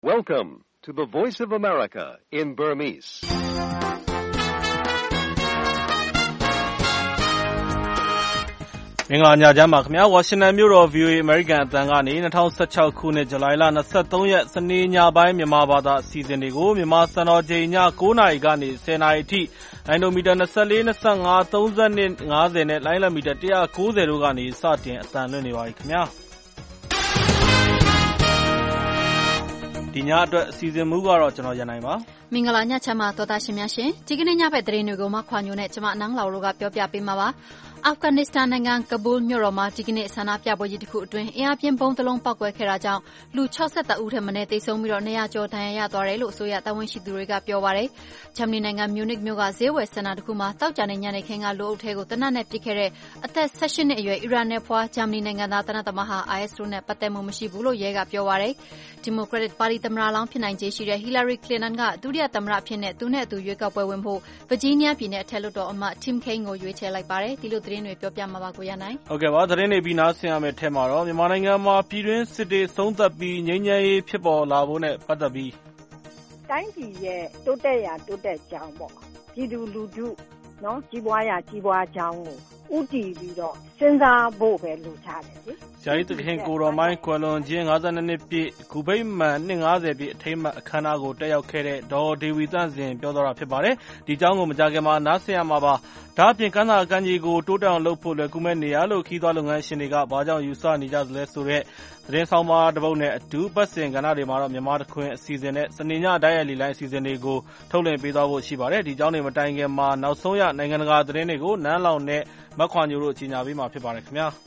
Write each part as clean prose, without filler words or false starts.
Welcome to the Voice of America in Burmese. ။မင်္ဂလာညချမ်းပါခင်ဗျာ ဝါရှင်တန်မြို့တော် VOA American အသံကနေ2016ခုနှစ်ဇူလိုင်လ23ရက်စနေညပိုင်းမြန်မာဘာသာအစီအစဉ်တွေကိုမြန်မာစံတော်ချိန်ည9:00နာရီကနေ10:00နာရီအထိလိုင်းဒိုမီတာ24 25 30နဲ့50နဲ့လိုင်းလမီတာ190တို့ကနေစတင်အသံလွှင့်နေပါပြီခင်ဗျာဒီညအတွက်အစီအစဉ်မူကတော့ကျွန်တော်ရန်နိုင်ပါမင်္ဂလာညချမ်းပါတော်သားရှင်များရှင်ဒီကနေ့ညဘက်သတင်းတွေကိုမှခွာညိုနဲ့ကျွန်မနန်းလောင်တို့ကပြောပြပေးမှာပါအာဖဂန်နစ္စတန်နိုင်ငံကဘူးလ်မြို့တော်မှာဒီကနေ့ဆန္ဒပြပွဲကြီးတစ်ခုအတွင်းအင်အားပြင်းဘုံတစ်လုံးပောက်ကွဲခဲ့တာကြောင့်လူ62ဦးထက်မနည်းသေဆုံးပြီးတော့200ကျော်ဒဏ်ရာရသွားတယ်လို့အစိုးရတာဝန်ရှိသူတွေကပြောပါတယ်။ဂျာမနီနိုင်ငံမြူနစ်မြို့ကဈေးဝယ်စင်တာတစ်ခုမှာတောက်ကြနေညနေခင်းကလူအုပ်ထဲကိုတနတ်နဲ့ပစ်ခဲ့တဲ့အသက်18နှစ်အရွယ်အီရန်နယ်ဖွားဂျာမနီနိုင်ငံသားတနတ်သမားဟာ IS တို့နဲ့ပတ်သက်မှုမရှိဘူးလို့ရဲကပြောပါတယ်။ဒီမိုကရက်တစ်ပါတီသမ္မတလောင်းဖြစ်နိုင်ခြေရှိတဲ့ Hillary Clinton ကဒုတိယသမ္မတအဖြစ်နဲ့သူနဲ့အတူရွေးကောက်ပွဲဝင်ဖို့ဗာဂျီးနီးယားပြည်နယ်အထက်လွှတ်တော်အမတ် Tim Kaine ကိုရွေးချယ်လိုက်ပါတယ်။ဒီလိုသတင်းတွေပြောပြမှာပါကိုရနိုင်။ဟုတ်ကဲ့ပါသတင်းတွေပြီးနားဆင်ရမယ့်ထဲမှာတော့မြန်မာနိုင်ငံမှာပြည်တွင်းစစ်တွေဆုံးသက်ပြီးငြိမ်းချမ်းရေးဖြစ်ပေါ်လာဖို့နဲ့ပတ်သက်ပြီးတိုင်းပြည်ရဲ့တိုးတက်ရာတိုးတက်ကြောင်းပေါ့ပြည်သူလူထုနော်ကြီးပွားရာကြီးပွားကြောင်းကိုဥတီပြီးတော့စဉ်းစားဖို့ပဲလိုချတယ်လေ။ဂျာရီတခင်ကိုတော်မိုင်းကွယ်လွန်ခြင်း52နှစ်ပြည့်ဂူဗိမ္မာန်250ပြည့်အထိမ်းအမှတ်အခမ်းအနားကိုတက်ရောက်ခဲ့တဲ့ဒေါ်ဒေဝီသန့်စင်ပြောသွားတာဖြစ်ပါတယ်။ဒီအကြောင်းကိုမကြာခင်မှာနားဆင်ရမှာပါ။ဒါအပြင်ကမ်းသာကမ်းခြေကိုတိုးတက်အောင်လုပ်ဖို့လွယ်ကူမဲ့နေရလို့ခီးသွွားလုပ်ငန်းရှင်တွေကဘာကြောင့်ယူဆနေကြသလဲဆိုတဲ့သတင်းဆောင်ပါတစ်ပုဒ်နဲ့အတူပတ်စင်ကဏ္ဍတွေမှာတော့မြန်မာတခွင်အစီအစဉ်နဲ့စနေညတိုင်းရဲ့လီလိုင်းအစီအစဉ်တွေကိုထုတ်လွှင့်ပေးသွားဖို့ရှိပါတယ်။ဒီအကြောင်းတွေမတိုင်ခင်မှာနောက်ဆုံးရနိုင်ငံတကာသတင်းတွေကိုနန်းလောင်နဲ့မခွာညိုတို့ကြီးညာပေးမှာဖြစ်ပါတယ်ခင်ဗျာ။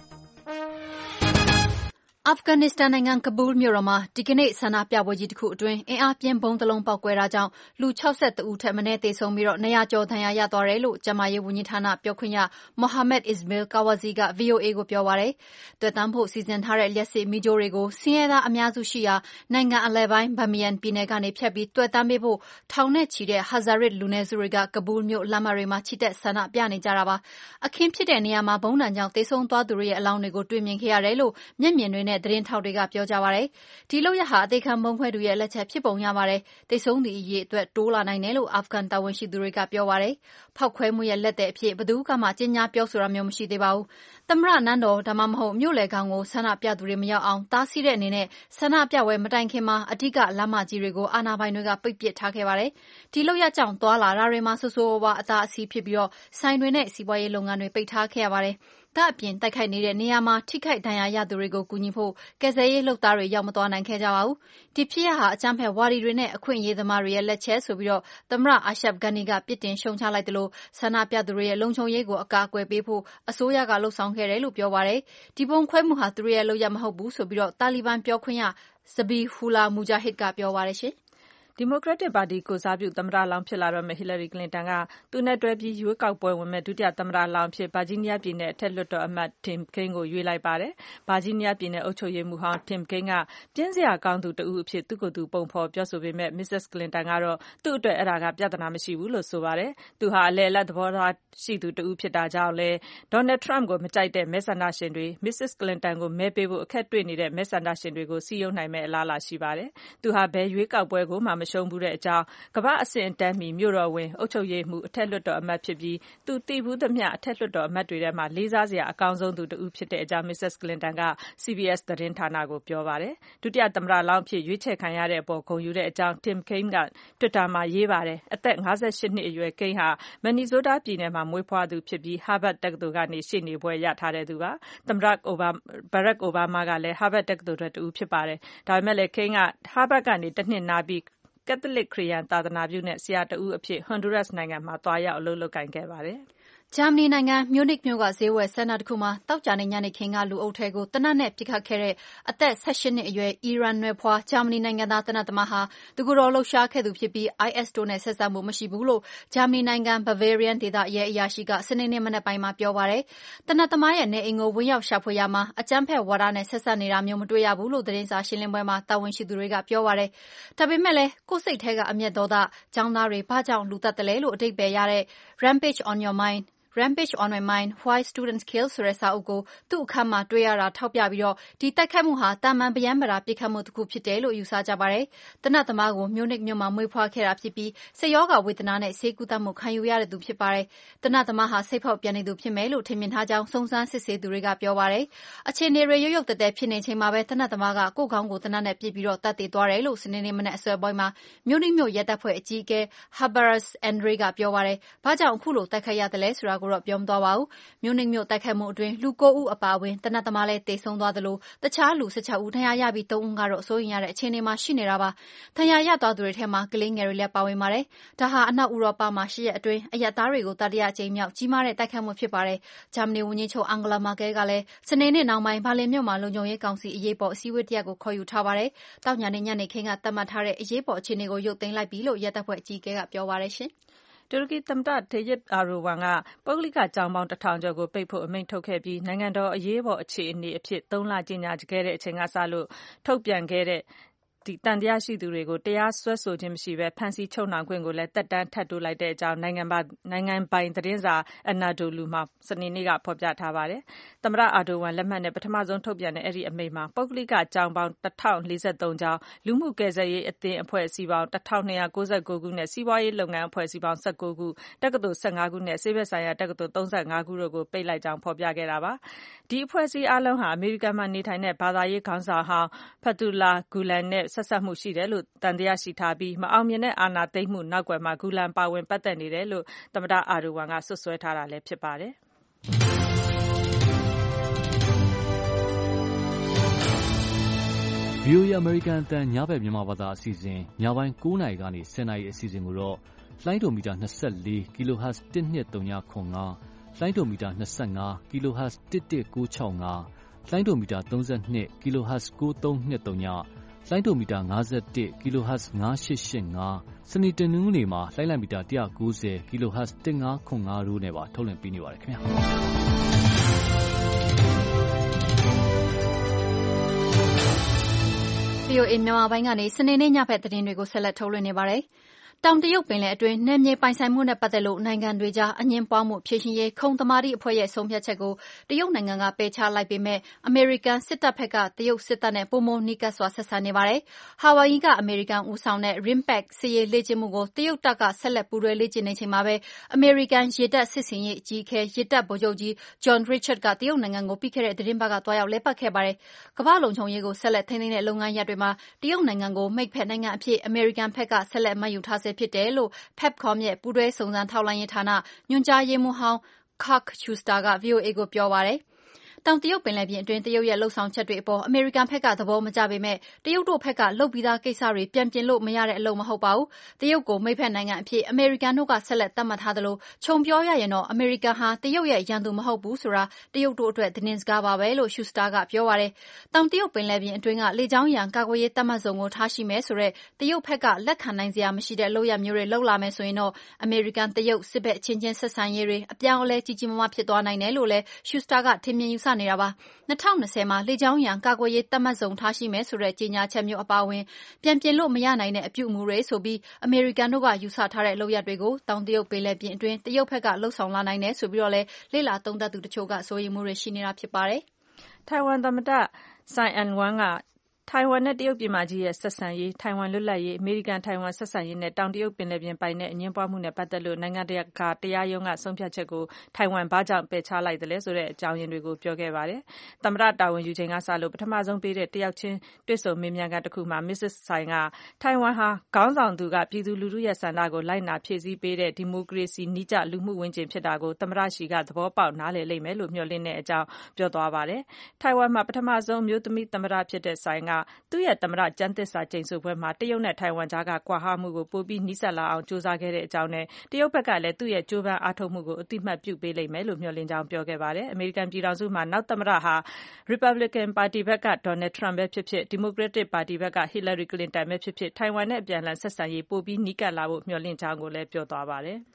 အာဖဂန်နစ္စတန်နိုင်ငံကဘူးလ်မြို့တော်မှာဒီကနေ့ဆန္ဒပြပွဲကြီးတစ်ခုအတွင်းအင်အားပြင်းဘုံတစ်လုံးပေါက်ကွဲတာကြောင့်လူ62ဦးထက်မနည်းသေဆုံးပြီးတော့200ကျော်ဒဏ်ရာရသွားတယ်လို့ကျန်းမာရေးဝန်ကြီးဌာနပြောခွင့်ရမိုဟာမက်အစ္စမေးလ်ကာဝါဇီက VOA ကိုပြောပါတယ်။တွေ့တမ်းဖို့စီစဉ်ထားတဲ့လျှက်စစ်မီးကြိုးတွေကိုဆင်းရဲသားအများစုရှိရာနိုင်ငံအလယ်ပိုင်းဘာမီယန်ပြည်နယ်ကနေဖြတ်ပြီးတွေ့တမ်းပေးဖို့ထောင်နဲ့ချီတဲ့ဟာဇာရစ်လူနည်းစုတွေကကဘူးလ်မြို့လမ်းမတွေမှာချီတက်ဆန္ဒပြနေကြတာပါ။အခင်းဖြစ်တဲ့နေရာမှာဘုံတံကြောင့်သေဆုံးသွားသူတွေရဲ့အလောင်းတွေကိုတွေ့မြင်ခဲ့ရတယ်လို့မျက်မြင်တွေနဲ့သတင်းထောက်တွေကပြောကြပါတယ်။ဒီလုပ်ရပ်ဟာအသေးခံဘုံခွဲသူရဲ့လက်ချက်ဖြစ်ပုံရပါတယ်။သေဆုံးသူအရေအတွက်တိုးလာနိုင်တယ်လို့အာဖဂန်တာဝန်ရှိသူတွေကပြောပါတယ်။ဖောက်ခွဲမှုရဲ့လက်သည်အဖြစ်ဘယ်သူမှကြေညာပြောဆိုတာမျိုးမရှိသေးပါဘူး။သမ္မတနန်းတော်ဒါမှမဟုတ်မြို့လယ်ခေါင်ကိုဆန္ဒပြသူတွေမရောက်အောင်တားဆီးတဲ့အနေနဲ့ဆန္ဒပြပွဲမတိုင်ခင်မှာအဓိကလမ်းမကြီးတွေကိုအာဏာပိုင်တွေကပိတ်ပစ်ထားခဲ့ပါတယ်။ဒီလုပ်ရပ်ကြောင့်သွာလာတာတွေမှာဆိုးဆိုးဝါးဝါးအသာအဆီးဖြစ်ပြီးတော့ဆိုင်တွေနဲ့စီးပွားရေးလုပ်ငန်းတွေပိတ်ထားခဲ့ရပါတယ်။ဒါအပြင်တိုက်ခိုက်နေတဲ့နေရာမှာထိခိုက်ဒဏ်ရာရသူတွေကိုကူညီဖို့ကယ်ဆယ်ရေးလုပ်သားတွေရောက်မသွားနိုင်ခဲ့ကြပါဘူး။ဒီဖြစ်ရပ်ဟာအကြမ်းဖက်ဝါဒီတွေနဲ့အခွင့်အရေးသမားတွေရဲ့လက်ချက်ဆိုပြီးတော့သမ္မတအာရှပ်ဂန်နီကပြစ်တင်ရှုံချလိုက်တယ်လို့ဆန္ဒပြသူတွေရဲ့လုံခြုံရေးကိုအကာအကွယ်ပေးဖို့အစိုးရကလှုံ့ဆော်ခဲ့တယ်လို့ပြောပါတယ်။ဒီပုံခွဲမှုဟာသူတို့ရဲ့လုပ်ရပ်မဟုတ်ဘူးဆိုပြီးတော့တာလီဘန်ပြောခွင့်ရဇဘီဟူလာမူဂျာဟစ်ကပြောပါတယ်ရှင်။ဒီမိုကရက်တစ်ပါတီကိုစားပြုသမ္မတလောင်းဖြစ်လာတော့မယ့် Hillary Clinton ကသူနဲ့တွဲပြီးရွေးကောက်ပွဲဝင်မဲ့ဒုတိယသမ္မတလောင်းဖြစ်ဗာဂျီးနီးယားပြည်နယ်အထက်လွှတ်တော်အမတ် Tim Kaine ကိုရွေးလိုက်ပါတယ်။ဗာဂျီးနီးယားပြည်နယ်အုပ်ချုပ်ရေးမှူးဟောင်း Tim Kaine ကပြင်းစရာကောင်းသူတဦးအဖြစ်သူ့ကိုယ်သူပုံဖော်ပြောဆိုပေမဲ့ Mrs. Clinton ကတော့သူ့အတွက်အဲ့ဒါကပြဿနာမရှိဘူးလို့ဆိုပါတယ်။သူဟာအလယ်အလတ်သဘောထားရှိသူတဦးဖြစ်တာကြောင့်လဲDonald Trump ကိုမကြိုက်တဲ့မဲဆန္ဒရှင်တွေ Mrs. Clinton ကိုမဲပေးဖို့အခက်တွေ့နေတဲ့မဲဆန္ဒရှင်တွေကိုစည်းရုံးနိုင်မဲ့အလားအလာရှိပါတယ်။သူဟာဘယ်ရွေးကောက်ပွဲကိုမှမရှုံးဘူးတဲ့အကြောင်းကမ္ဘာအဆင့်အတန်းမီမြို့တော်ဝင်အုပ်ချုပ်ရေးမှူးအထက်လွှတ်တော်အမတ်ဖြစ်ပြီးသူသိဘူးသမျှအထက်လွှတ်တော်အမတ်တွေထဲမှာလေးစားစရာအကောင်းဆုံးသူတဦးဖြစ်တဲ့အကြောင်း Mrs. Clinton က CBS သတင်းဌာနကိုပြောပါတယ်။ဒုတိယသမ္မတလောင်းဖြစ်ရွေးချယ်ခံရတဲ့အပေါ်ဂုဏ်ယူတဲ့အကြောင်း Tim Kaine က Twitter မှာရေးပါတယ်။အသက်58နှစ်အရွယ် Kaine ဟာမန်နီဆိုးတားပြည်နယ်မှာမွေးဖွားသူဖြစ်ပြီး Harvard တက္ကသိုလ်ကနေရှေ့နေဘွဲ့ရထားတဲ့သူပါ။သမ္မတBarack Obama ကလည်း Harvard တက္ကသိုလ်ထွက်တဦးဖြစ်ပါတယ်။ဒါပေမဲ့လည်း Kaine က Harvard ကနေတစ်နှစ်နားပြီးကက်သလစ်ခရစ်ယာန်သာသနာပြုနဲ့ဆရာတဦးအဖြစ်ဟွန်ဒူရပ်စ်နိုင်ငံမှာသွားရောက်အလုပ်လုပ်ကိုင်ခဲ့ပါတယ်။ဂျာမနီနိုင်ငံမြူနစ်မြို့ကဈေးဝယ်စင်တာတစ်ခုမှာတောက်ကြနေညနေခင်းကလူအုပ်ထဲကိုတနတ်နဲ့ပစ်ခတ်ခဲ့တဲ့အသက်18နှစ်အရွယ်အီရန်နွယ်ဖွားဂျာမနီနိုင်ငံသားတနတ်သမားဟာသူကိုယ်တော်လှုပ်ရှားခဲ့သူဖြစ်ပြီး IS တို့နဲ့ဆက်စပ်မှုမရှိဘူးလို့ဂျာမနီနိုင်ငံဘဗေးရီးယန်ဒေသရဲအရာရှိကစနေနေ့မနက်ပိုင်းမှာပြောပါတယ်။တနတ်သမားရဲ့နေအိမ်ကိုဝင်ရောက်ရှာဖွေရမှာအကြမ်းဖက်ဝါဒနဲ့ဆက်စပ်နေတာမျိုးမတွေ့ရဘူးလို့သတင်းစာရှင်းလင်းပွဲမှာတာဝန်ရှိသူတွေကပြောပါတယ်။ဒါပေမဲ့လည်းကိုယ်စိတ်ထဲကအမျက်ဒေါသចောင်းသားတွေဘာကြောင့်လူသက်တယ်လဲလို့အဓိပ္ပာယ်ရတဲ့ Rampage on your mind Rampage on My Mind Why Students Kill ဆိုတဲ့စာအုပ်ကိုသူ့အခန်းမှာတွေ့ရတာထောက်ပြပြီးတော့ဒီတိုက်ခိုက်မှုဟာတာမန်ပရမ်းပရာပစ်ခတ်မှုတစ်ခုဖြစ်တယ်လို့ယူဆကြပါတယ်။တနတ်သမားကိုမြို့နစ်မြို့မှာမွေးဖွားခဲ့တာဖြစ်ပြီးစိတ်ရောဂါဝေဒနာနဲ့ဆေးကုသမှုခံယူရတဲ့သူဖြစ်ပါတယ်။တနတ်သမားဟာစိတ်ဖောက်ပြန်နေသူဖြစ်မယ်လို့ထင်မြင်ထားကြောင်းစုံစမ်းစစ်ဆေးသူတွေကပြောပါတယ်။အခြေအနေတွေရုတ်တရက်ဖြစ်နေချိန်မှာပဲတနတ်သမားကကိုယ့်ခေါင်းကိုတနတ်နဲ့ပစ်ပြီးတော့တတ်သိသွားတယ်လို့စနေနေ့မနက်အစောပိုင်းမှာမြို့နစ်မြို့ရဲတပ်ဖွဲ့အကြီးအကဲ Habaras Andre ကပြောပါတယ်။ဘာကြောင့်အခုလိုတိုက်ခိုက်ရတယ်လဲဆိုတာကိုတော့ပြောမသွားပါဘူး။မြို့နစ်မြို့တိုက်ခိုက်မှုအတွင်းလူ9ဦးအပါအဝင်တနတ်သမားလည်းတေဆုံးသွားသလိုတခြားလူ16ဦးဒဏ်ရာရပြီး3ဦးကတော့စိုးရိမ်ရတဲ့အခြေအနေမှာရှိနေတာပါ။ဒဏ်ရာရသွားသူတွေထဲမှာကလေးငယ်တွေလည်းပါဝင်ပါတယ်။ဒါဟာအနောက်ဥရောပမှာရှိတဲ့အတွင်းအရပ်သားတွေကိုတတိယအကြိမ်မြောက်ကြီးမားတဲ့တိုက်ခိုက်မှုဖြစ်ပါတယ်။ဂျာမနီဝန်ကြီးချုပ်Angela Merkel ကလည်းစနေနေ့နောက်ပိုင်းဘာလင်မြို့မှာလုံခြုံရေးကောင်စီအရေးပေါ်အစည်းအဝေးတစ်ရပ်ကိုခေါ်ယူထားပါတယ်။တောက်ညနေညနေခင်းကသတ်မှတ်ထားတဲ့အရေးပေါ်အခြေအနေကိုရုပ်သိမ်းလိုက်ပြီလို့ရဲတပ်ဖွဲ့အကြီးအကဲကပြောပါတယ်ရှင်။တူရကီသမ္မတTayyip Erdoganကပုဂ္ဂလိကကျောင်းပေါင်း1000ကျော်ကိုပိတ်ဖို့အမိန့်ထုတ်ခဲ့ပြီးနိုင်ငံတော်အရေးပေါ်အခြေအနေအဖြစ်3လကြေညာခဲ့တဲ့အချိန်ကစလို့ထုတ်ပြန်ခဲ့တဲ့တန်တရားရှိသူတွေကိုတရားစွဲဆိုခြင်းမရှိဘဲဖမ်းဆီးချုပ်နှောင်ခွင့်ကိုလည်းတက်တန်းထပ်တိုးလိုက်တဲ့အကြောင်းနိုင်ငံပိုင်သတင်းစာAnadoluမှာစနေနေ့ကဖော်ပြထားပါတယ်။သမ္မတErdoganလက်မှတ်နဲ့ပထမဆုံးထုတ်ပြန်တဲ့အဲ့ဒီအမိန့်မှာပုဂ္ဂလိကကျောင်းပေါင်း1043ကျောင်းလူမှုကယ်ဆယ်ရေးအသင်းအဖွဲ့အစည်းပေါင်း1299ခုနဲ့စီးပွားရေးလုပ်ငန်းအဖွဲ့အစည်းပေါင်း19ခုတက္ကသိုလ်15ခုနဲ့ဆေးဘက်ဆိုင်ရာတက္ကသိုလ်35ခုတို့ကိုပိတ်လိုက်ကြောင်းဖော်ပြခဲ့တာပါ။ဒီအဖွဲ့အစည်းအလုံးဟာအမေရိကန်မှာနေထိုင်တဲ့ဘာသာရေးခေါင်းဆောင်ဟောင်းFethullah Gulenနဲ့ဆက်စပ်မှုရှိတယ်လို့တန်တရားရှိထားပြီးမအောင်မြင်တဲ့အာဏာသိမ်းမှုနောက်ကွယ်မှာဂူလန်ပါဝင်ပတ်သက်နေတယ်လို့သမ္မတErdoganကဆွဆွဲထားတာလည်းဖြစ်ပါတယ်။ VOA American အသံညဘက်မြန်မာဘာသာအစီအစဉ်ညပိုင်း9နာရီကနေ10နာရီအစီအစဉ်ကိုတော့လိုင်းဒိုမီတာ24 kHz 12395လိုင်းဒိုမီတာ25 kHz 11965လိုင်းဒိုမီတာ32 kHz 9323လိုင်းဒိုမီတာ51 kHz 9885စနေတနင်္ဂနွေမှာလိုင်းလံမီတာ190 kHz 1505တို့နဲ့ပါထုတ်လွှင့်ပေးနေပါတယ်ခင်ဗျာ။ VOA မြန်မာပိုင်းကနေစနေနေ့ညဘက်သတင်းတွေကိုဆက်လက်ထုတ်လွှင့်နေပါတယ်။တောင်တရုတ်ပင်လယ်အတွင်းနယ်မြေပိုင်ဆိုင်မှုနဲ့ပတ်သက်လို့နိုင်ငံတွေကြားအငြင်းပွားမှုဖြေရှင်းရေးခုံသမာဓိအဖွဲ့ရဲ့ဆုံးဖြတ်ချက်ကိုတရုတ်နိုင်ငံကပယ်ချလိုက်ပေမဲ့အမေရိကန်စစ်တပ်ဘက်ကတရုတ်စစ်တပ်နဲ့ပိုမိုနီးကပ်စွာဆက်ဆံနေပါတယ်။ဟာဝိုင်ယီကအမေရိကန်ဦးဆောင်တဲ့ RIMPAC စစ်ရေးလေ့ကျင့်မှုကိုတရုတ်တပ်ကဆက်လက်ပူးတွဲလေ့ကျင့်နေချိန်မှာပဲအမေရိကန်ရေတပ်စစ်စင်ရေးအကြီးအကဲရေတပ်ဗိုလ်ချုပ်ကြီး John Richard ကတရုတ်နိုင်ငံကိုပြီးခဲ့တဲ့သတင်းပတ်ကတွားရောက်လည်ပတ်ခဲ့ပါတယ်။ကမ္ဘာလုံခြုံရေးကိုဆက်လက်ထိန်းသိမ်းတဲ့လုပ်ငန်းရပ်တွေမှာတရုတ်နိုင်ငံကိုမိတ်ဖက်နိုင်ငံအဖြစ်အမေရိကန်ဘက်ကဆက်လက်မှတ်ယူထားဆဲဖြစ်တယ်လို့ PEPCOM ရဲ့ပူးတွဲစုံစမ်းထောက်လှမ်းရေးဌာနညွှန်ကြားရေးမှူးဟောင်း Kirk Schuster က VOA ကိုပြောပါတယ်။တောင်တရုတ်ပင်လယ်ပြင်အတွင်းတရုတ်ရဲ့လှုပ်ဆောင်ချက်တွေအပေါ်အမေရိကန်ဘက်ကသဘောမကျပေမဲ့တရုတ်တို့ဘက်ကလုပ်ပြီးသားကိစ္စတွေပြန်ပြင်လို့မရတဲ့အလုပ်မဟုတ်ပါဘူး။တရုတ်ကိုမိတ်ဖက်နိုင်ငံအဖြစ်အမေရိကန်တို့ကဆက်လက်သတ်မှတ်ထားသလိုခြုံပြောရရင်တော့အမေရိကန်ဟာတရုတ်ရဲ့ရန်သူမဟုတ်ဘူးဆိုတာတရုတ်တို့အတွက်သတင်းစကားပါပဲလို့ Schuster ကပြောပါတယ်။တောင်တရုတ်ပင်လယ်ပြင်အတွင်းကလေကြောင်းရန်ကာကွယ်ရေးတပ်မတ်စုံကိုထားရှိမယ်ဆိုတဲ့တရုတ်ဘက်ကလက်ခံနိုင်စရာမရှိတဲ့လုပ်ရမျိုးတွေလုပ်လာမယ်ဆိုရင်တော့အမေရိကန်တရုတ်စစ်ဘက်ချင်းချင်းဆက်ဆံရေးတွေအပြောင်းအလဲကြီးကြီးမားမားဖြစ်သွားနိုင်တယ်လို့လည်း Schuster ကထင်မြင်ယူဆနေတာပါ။2020မှာလေကြောင်းရန်ကာကွယ်ရေးတပ်မတ်စုံထားရှိမယ်ဆိုတဲ့ကြေညာချက်မျိုးအပါအဝင်ပြန်ပြင်လို့မရနိုင်တဲ့အပြုအမူတွေဆိုပြီးအမေရိကန်တို့ကယူဆထားတဲ့လုပ်ရပ်တွေကိုတောင်တရုတ်ပင်လယ်ပြင်အတွင်းတရုတ်ဘက်ကလှုပ်ဆောင်လာနိုင်တယ်ဆိုပြီးတော့လည်းလေ့လာသုံးသပ်သူတချို့ကစိုးရိမ်မှုတွေရှိနေတာဖြစ်ပါတယ်။ထိုင်ဝမ်သမ္မတTsai Ing-wenကထိုင်ဝမ်နဲ့တရုတ်ပြည်မကြီးရဲ့ဆက်ဆံရေးထိုင်ဝမ်လွတ်လပ်ရေးအမေရိကန်ထိုင်ဝမ်ဆက်ဆံရေးနဲ့တောင်တရုတ်ပင်လယ်ပြင်ပိုင်တဲ့အငြင်းပွားမှုနဲ့ပတ်သက်လို့နိုင်ငံတကာတရားရုံးကဆုံးဖြတ်ချက်ကိုထိုင်ဝမ်ဘာကြောင့်ပယ်ချလိုက်သလဲဆိုတဲ့အကြောင်းရင်းတွေကိုပြောခဲ့ပါတယ်။သမ္မတတာဝန်ယူချိန်ကစလို့ပထမဆုံးပေးတဲ့တယောက်ချင်းတွေ့ဆုံမေးမြန်းခန်းတစ်ခုမှာ Mrs. Tsai ကထိုင်ဝမ်ဟာခေါင်းဆောင်သူကပြည်သူလူထုရဲ့ဆန္ဒကိုလိုက်နာဖြည့်ဆည်းပေးတဲ့ဒီမိုကရေစီနည်းကျလူမှုဝင်ကျင်ဖြစ်တာကိုသမ္မတရှီကသဘောပေါက်နားလည်လိမ့်မယ်လို့မျှော်လင့်တဲ့အကြောင်းပြောသွားပါတယ်။ထိုင်ဝမ်မှာပထမဆုံးမျိုးသမီးသမ္မတဖြစ်တဲ့Tsaiကသူ့ရဲ့သမ္မတကျမ်းသစ္စာကျိန်ဆိုပွဲမှာတရုတ်နဲ့ထိုင်ဝမ်ကြားကကွာဟမှုကိုပိုပြီးနီးစပ်လာအောင်ကြိုးစားခဲ့တဲ့အကြောင်းနဲ့တရုတ်ဘက်ကလည်းသူ့ရဲ့ကြိုးပမ်းအားထုတ်မှုကိုအသိအမှတ်ပြုပေးလိမ့်မယ်လို့မျှော်လင့်ကြောင်းပြောခဲ့ပါတယ်။အမေရိကန်ပြည်ထောင်စုမှာနောက်သမ္မတဟာ Republican ပါတီဘက်က Donald Trump ပဲဖြစ်ဖြစ် Democratic ပါတီဘက်က Hillary Clinton ပဲဖြစ်ဖြစ်ထိုင်ဝမ်နဲ့အပြန်အလှန်ဆက်ဆံရေးပိုပြီးနီးကပ်လာဖို့မျှော်လင့်ကြောင်းကိုလည်းပြောသွားပါတယ်။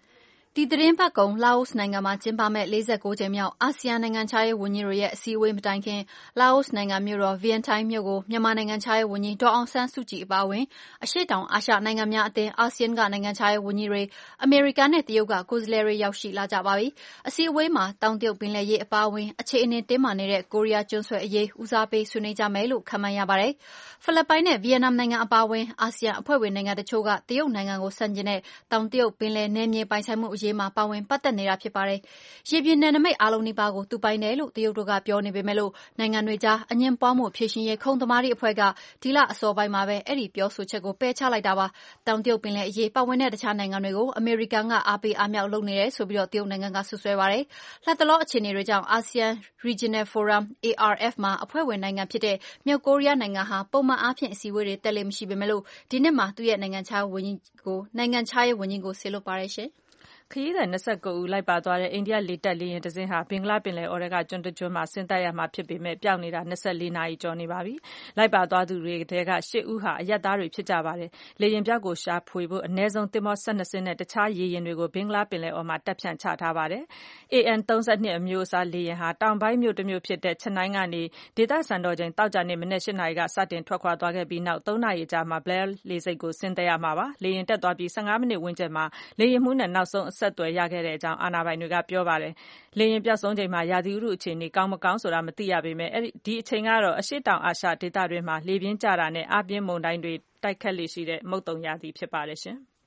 ဒီသတင်းပတ်ကုန်လာအိုနိုင်ငံမှာကျင်းပမဲ့49ကြိမ်မြောက်အာဆီယံနိုင်ငံခြားရေးဝန်ကြီးတွေရဲ့အစည်းအဝေးမတိုင်ခင်လာအိုနိုင်ငံမြို့တော်ဗီယန်တိုင်းမြို့ကိုမြန်မာနိုင်ငံခြားရေးဝန်ကြီးဒေါ်အောင်ဆန်းစုကြည်အပါအဝင်အရှေ့တောင်အာရှနိုင်ငံများအသင်းအာဆီယံကနိုင်ငံခြားရေးဝန်ကြီးတွေအမေရိကန်နဲ့တရုတ်ကကိုယ်စားလှယ်တွေရောက်ရှိလာကြပါပြီ။အစည်းအဝေးမှာတောင်တရုတ်ပင်လယ်ရေးအပါအဝင်အခြေအနေတင်းမာနေတဲ့ကိုရီးယားကျွန်းဆွယ်အရေးဦးစားပေးဆွေးနွေးကြမယ်လို့ခန့်မှန်းရပါတယ်။ဖိလစ်ပိုင်နဲ့ဗီယက်နမ်နိုင်ငံအပါအဝင်အာဆီယံအဖွဲ့ဝင်နိုင်ငံတချို့ကတရုတ်နိုင်ငံကိုဆန့်ကျင်တဲ့တောင်တရုတ်ပင်လယ်နယ်မြေပိုင်ဆိုင်မှုအရေးမှာပါဝင်ပတ်သက်နေတာဖြစ်ပါတယ်။ရေပြင်နယ်နိမိတ်အားလုံးနီးပါးကိုသူပိုင်တယ်လို့တရုတ်တို့ကပြောနေပေမဲ့လို့နိုင်ငံတွေကြားအငြင်းပွားမှုဖြေရှင်းရေးခုံသမားတွေအဖွဲ့ကဒီလအစောပိုင်းမှာပဲအဲ့ဒီပြောဆိုချက်ကိုပယ်ချလိုက်တာပါ။တောင်တရုတ်ပင်လယ်အရေးပတ်ဝန်းတဲ့တခြားနိုင်ငံတွေကိုအမေရိကန်ကအားပေးအားမြောက်လုပ်နေတယ်ဆိုပြီးတရုတ်နိုင်ငံကဆွဆွဲပါတယ်။လတ်တလောအခြေအနေတွေကြောင့် ASEAN Regional Forum ARF မှာအဖွဲ့ဝင်နိုင်ငံဖြစ်တဲ့မြောက်ကိုရီးယားနိုင်ငံဟာပုံမှန်အားဖြင့်အစည်းအဝေးတွေတက်လေ့မရှိပေမဲ့လို့ဒီနှစ်မှာသူ့ရဲ့နိုင်ငံခြားရေးဝန်ကြီးကိုစေလွှတ်ပါတယ်ရှင်။ခရီးသည်29ဦးလိုက်ပါသွားတဲ့အိန္ဒိယလေတပ်လေယာဉ်တစ်စင်းဟာဘင်္ဂလားပင်လယ်အော်ထဲကကျွန်းတစ်ကျွန်းမှာဆင်းသက်ရမှာဖြစ်ပေမဲ့ပျောက်နေတာ24နာရီကျော်နေပါပြီ။လိုက်ပါသွားသူတွေထဲက8ဦးဟာအရပ်သားတွေဖြစ်ကြပါတယ်။လေယာဉ်ပျောက်ကိုရှာဖွေဖို့အနည်းဆုံးသင်္ဘော12စင်းနဲ့တခြားရေယာဉ်တွေကိုဘင်္ဂလားပင်လယ်အော်မှာတပ်ဖြန့်ချထားပါတယ်။ AN-32 အမျိုးအစားလေယာဉ်ဟာတောင်ပိုင်းမြို့တစ်မြို့ဖြစ်တဲ့ချက်နိုင်းကနေဒေသစံတော်ချိန်သောကြာနေ့မနက်8နာရီကစတင်ထွက်ခွာသွားခဲ့ပြီးနောက်3နာရီကြာမှာ Blair လေဆိပ်ကိုဆင်းသက်ရမှာပါ။လေယာဉ်တက်သွားပြီး15မိနစ်ဝန်းကျင်မှာလေယာဉ်မှူးနဲ့နောက်ဆုံးအဆက်အသွယ်ရခဲ့တဲ့အကြောင်းအာဏာပိုင်တွေကပြောပါတယ်။လေယာဉ်ပျောက်ဆုံးချိန်မှာရာသီဥတုအခြေအနေကောင်းမကောင်းဆိုတာမသိရပေမဲ့ဒီအချိန်ကတော့အရှေ့တောင်အာရှဒေသတွင်းမှာလေပြင်းကျတာနဲ့အားပြင်းမုန်တိုင်းတွေတိုက်ခတ်လေရှိတဲ့မုတ်သုန်ရာသီဖြစ်ပါတယ်ရှင်။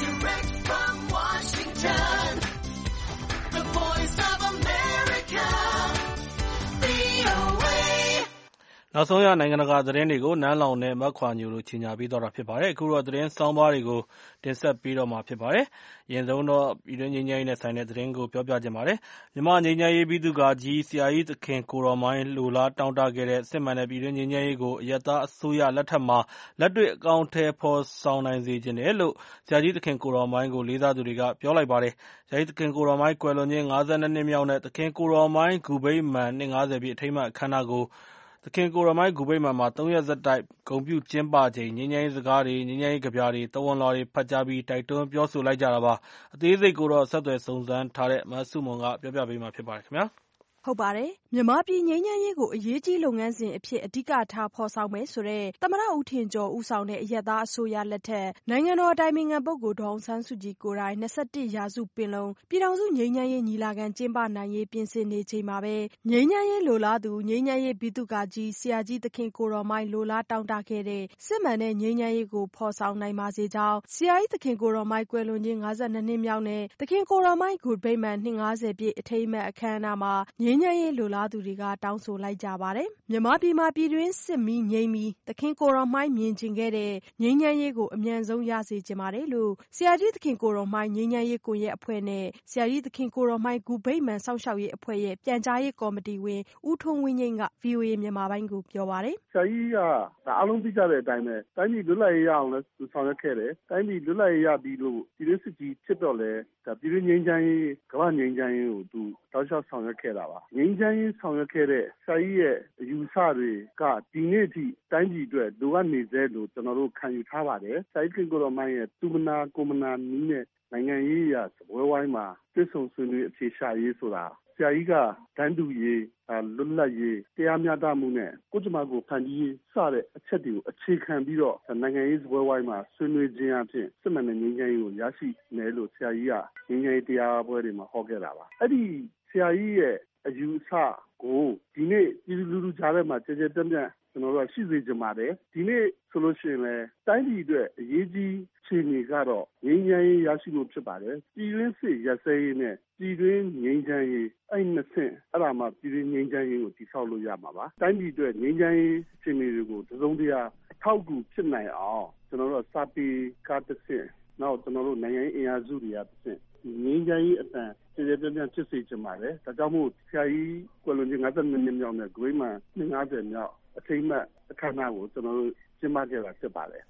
နောက်ဆုံးရနိုင်ငံတကာသတင်းတွေကိုနန်းလောင်နဲ့မခွာညိုတို့ကြီးညာပေးသွားတာဖြစ်ပါတယ်။အခုတော့သတင်းဆောင်းပါးတွေကိုတင်ဆက်ပေးတော့မှာဖြစ်ပါတယ်။အရင်ဆုံးတော့ပြည်တွင်းငြိမ်းချမ်းရေးနဲ့ဆိုင်တဲ့သတင်းကိုပြောပြခြင်းပါတယ်။မြန်မာငြိမ်းချမ်းရေးပြည်သူ့ကာကြီးဆရာကြီးသခင်ကိုတော်မိုင်းလိုလားတောင်းတခဲ့တဲ့စစ်မှန်တဲ့ပြည်တွင်းငြိမ်းချမ်းရေးကိုအရပ်သားအစိုးရလက်ထက်မှာလက်တွေ့အကောင်အထည်ဖော်ဆောင်နိုင်စေချင်တယ်လို့ဆရာကြီးသခင်ကိုတော်မိုင်းကိုလေးစားသူတွေကပြောလိုက်ပါတယ်။ဆရာကြီးသခင်ကိုတော်မိုင်းကွယ်လွန်ခြင်း52နှစ်မြောက်နဲ့သခင်ကိုတော်မိုင်းဂူဗိမာန်နှစ်50ပြည့်အထိမ်းအမှတ်အခမ်းအနားကိုသခင်ကိုတော်မိုင်းဂူဗိမာန်မှာ3ရက်ဆက်တိုက်ဂုဏ်ပြုကျင်းပချိန်ငြိမ်းချမ်းရေးစကားတွေငြိမ်းချမ်းရေးကဗျာတွေသဝဏ်လွှာတွေဖတ်ကြားပြီးတိုက်တွန်းပြောဆိုလိုက်ကြတာပါ။အသေးစိတ်ကိုတော့ဆက်သွယ်စုံစမ်းထားတဲ့မဆုမွန်ကပြောပြပေးမှာဖြစ်ပါတယ်ခင်ဗျာ။ဟုတ်ပါတယ်။မြန်မာပြည်ငြိမ်းချမ်းရေးကိုအရေးကြီးလုပ်ငန်းစဉ်အဖြစ်အဓိကထားဖော်ဆောင်မယ်ဆိုတဲ့သမ္မတဦးထင်ကျော်ဦးဆောင်တဲ့အရပ်သားအစိုးရလက်ထက်နိုင်ငံတော်အတိုင်ပင်ခံပုဂ္ဂိုလ်ဒေါ်အောင်ဆန်းစုကြည်ကိုယ်တိုင်21ရာစုပင်လုံပြည်ထောင်စုငြိမ်းချမ်းရေးညီလာခံကျင်းပနိုင်ရေးပြင်ဆင်နေချိန်မှာပဲငြိမ်းချမ်းရေးလိုလားသူငြိမ်းချမ်းရေးဗိသုကာကြီးဆရာကြီးသခင်ကိုတော်မိုင်းလိုလားတောင်းတခဲ့တဲ့စစ်မှန်တဲ့ငြိမ်းချမ်းရေးကိုဖော်ဆောင်နိုင်ပါစေကြောင်းဆရာကြီးသခင်ကိုတော်မိုင်းကွယ်လွန်ခြင်း52နှစ်မြောက်နဲ့သခင်ကိုတော်မိုင်းဂူဗိမာန်နှစ်50ပြည့်အထိမ်းအမှတ်အခမ်းအနားမှာငြိမ်းချမ်းရေးလိုလားသူတွေကတောင်းဆိုလိုက်ကြပါတယ်။မြန်မာပြည်မှာပြည်တွင်းစစ်မီးငြိမ်းပြီးသခင်ကိုတော်မိုင်းမြင်ချင်ခဲ့တဲ့ငြိမ်းချမ်းရေးကိုအမြန်ဆုံးရစေချင်ပါတယ်လို့ဆရာကြီးသခင်ကိုတော်မိုင်းငြိမ်းချမ်းရေးကွန်ရက်အဖွဲ့နဲ့ဆရာကြီးသခင်ကိုတော်မိုင်းဂူဗိမာန်စောင့်ရှောက်ရေးအဖွဲ့ရဲ့ပြန်ကြားရေးကော်မတီဝင်ဦးထွန်းဝင်းငိမ့်က VOA မြန်မာပိုင်းကိုပြောပါတယ်။ဆရာကြီးကအားလုံးသိကြတဲ့အတိုင်းပဲတိုင်းပြည်လွတ်လပ်ရေးရအောင်လည်းဆောင်ရွက်ခဲ့တယ်။တိုင်းပြည်လွတ်လပ်ရေးရပြီးလို့ပြည်တွင်းစစ်ကြီးဖြစ်တော့လဲပြည်တွင်းငြိမ်းချမ်းရေးကမ္ဘာငြိမ်းချမ်းရေးကိုသူတောက်လျှောက်ဆောင်ရွက်ခဲ့တာပါ။ငြိမ်းချမ်းရေးဆောင်ရွက်ခဲ့တဲ့ဆရာကြီးရဲ့အယူဆတွေကဒီနေ့အထိတိုင်းပြည်အတွက်လိုအပ်နေသေးလို့ကျွန်တော်တို့ခံယူထားပါတယ်။ဆရာကြီးကိုတော်မိုင်းရဲ့သူမနာကိုမနာနည်းနဲ့နိုင်ငံရေးရာစပွဲဝိုင်းမှာတွစ်ဆုံဆွေးနွေးအဖြေရှာရေးဆိုတာဆရာကြီးကတန်းတူရေးလွတ်လပ်ရေးတရားမျှတမှုနဲ့ကိုယ့်ကြမ္မာကိုဖန်တီးရေးစတဲ့အချက်တွေကိုအခြေခံပြီးတော့နိုင်ငံရေးစပွဲဝိုင်းမှာဆွေးနွေးခြင်းအပြင်စစ်မှန်တဲ့ငြိမ်းချမ်းရေးကိုရရှိမယ်လို့ဆရာကြီးကငြိမ်းချမ်းရေးတရားပွဲတွေမှာဟောခဲ့တာပါ။အဲ့ဒီဆရာကြီးရဲ့အယူအဆကိုဒီနေ့ပြည်သူလူထုကြားထဲမှာကြဲကြဲပြန့်ပြန့်ကျွန်တော်တို့ရှိစေချင်ပါတယ်။ဒီနေ့ဆိုလို့ရှိရင်လည်းတိုင်းပြည်အတွက်အရေးကြီးအခြေအနေကတော့ငြိမ်းချမ်းရေးရရှိဖို့ဖြစ်ပါတယ်။ပြည်တွင်းစစ်ရပ်စဲရေးနဲ့ပြည်တွင်းငြိမ်းချမ်းရေးအဲ့နှစ်ဆင့်အဲ့ဒါမှပြည်တွင်းငြိမ်းချမ်းရေးကိုတည်ဆောက်လို့ရမှာပါ။တိုင်းပြည်အတွက်ငြိမ်းချမ်းရေးအခြေအနေတွေကိုတစုံတရာအထောက်အကူဖြစ်နိုင်အောင်ကျွန်တော်တို့စာပေကားတစ်ဆင့်နောက်ကျွန်တော်တို့နိုင်ငံရေးအင်အားစုတွေကတစ်ဆင့်ငြိမ်းချမ်းရေးအတန်ကြည်ကြဲပြန့်ပြန့်ဖြစ်စေချင်ပါတယ်။ဒါကြောင့်မို့ဆရာကြီးကွယ်လွန်ခြင်း52နှစ်မြောက်နဲ့ဂရိမာန်50မြောက်အထိမ်းအမှတ်အခမ်းအနားကိုကျွန်တော်တို့ကျင်းပခဲ့တာဖြစ်ပါတယ်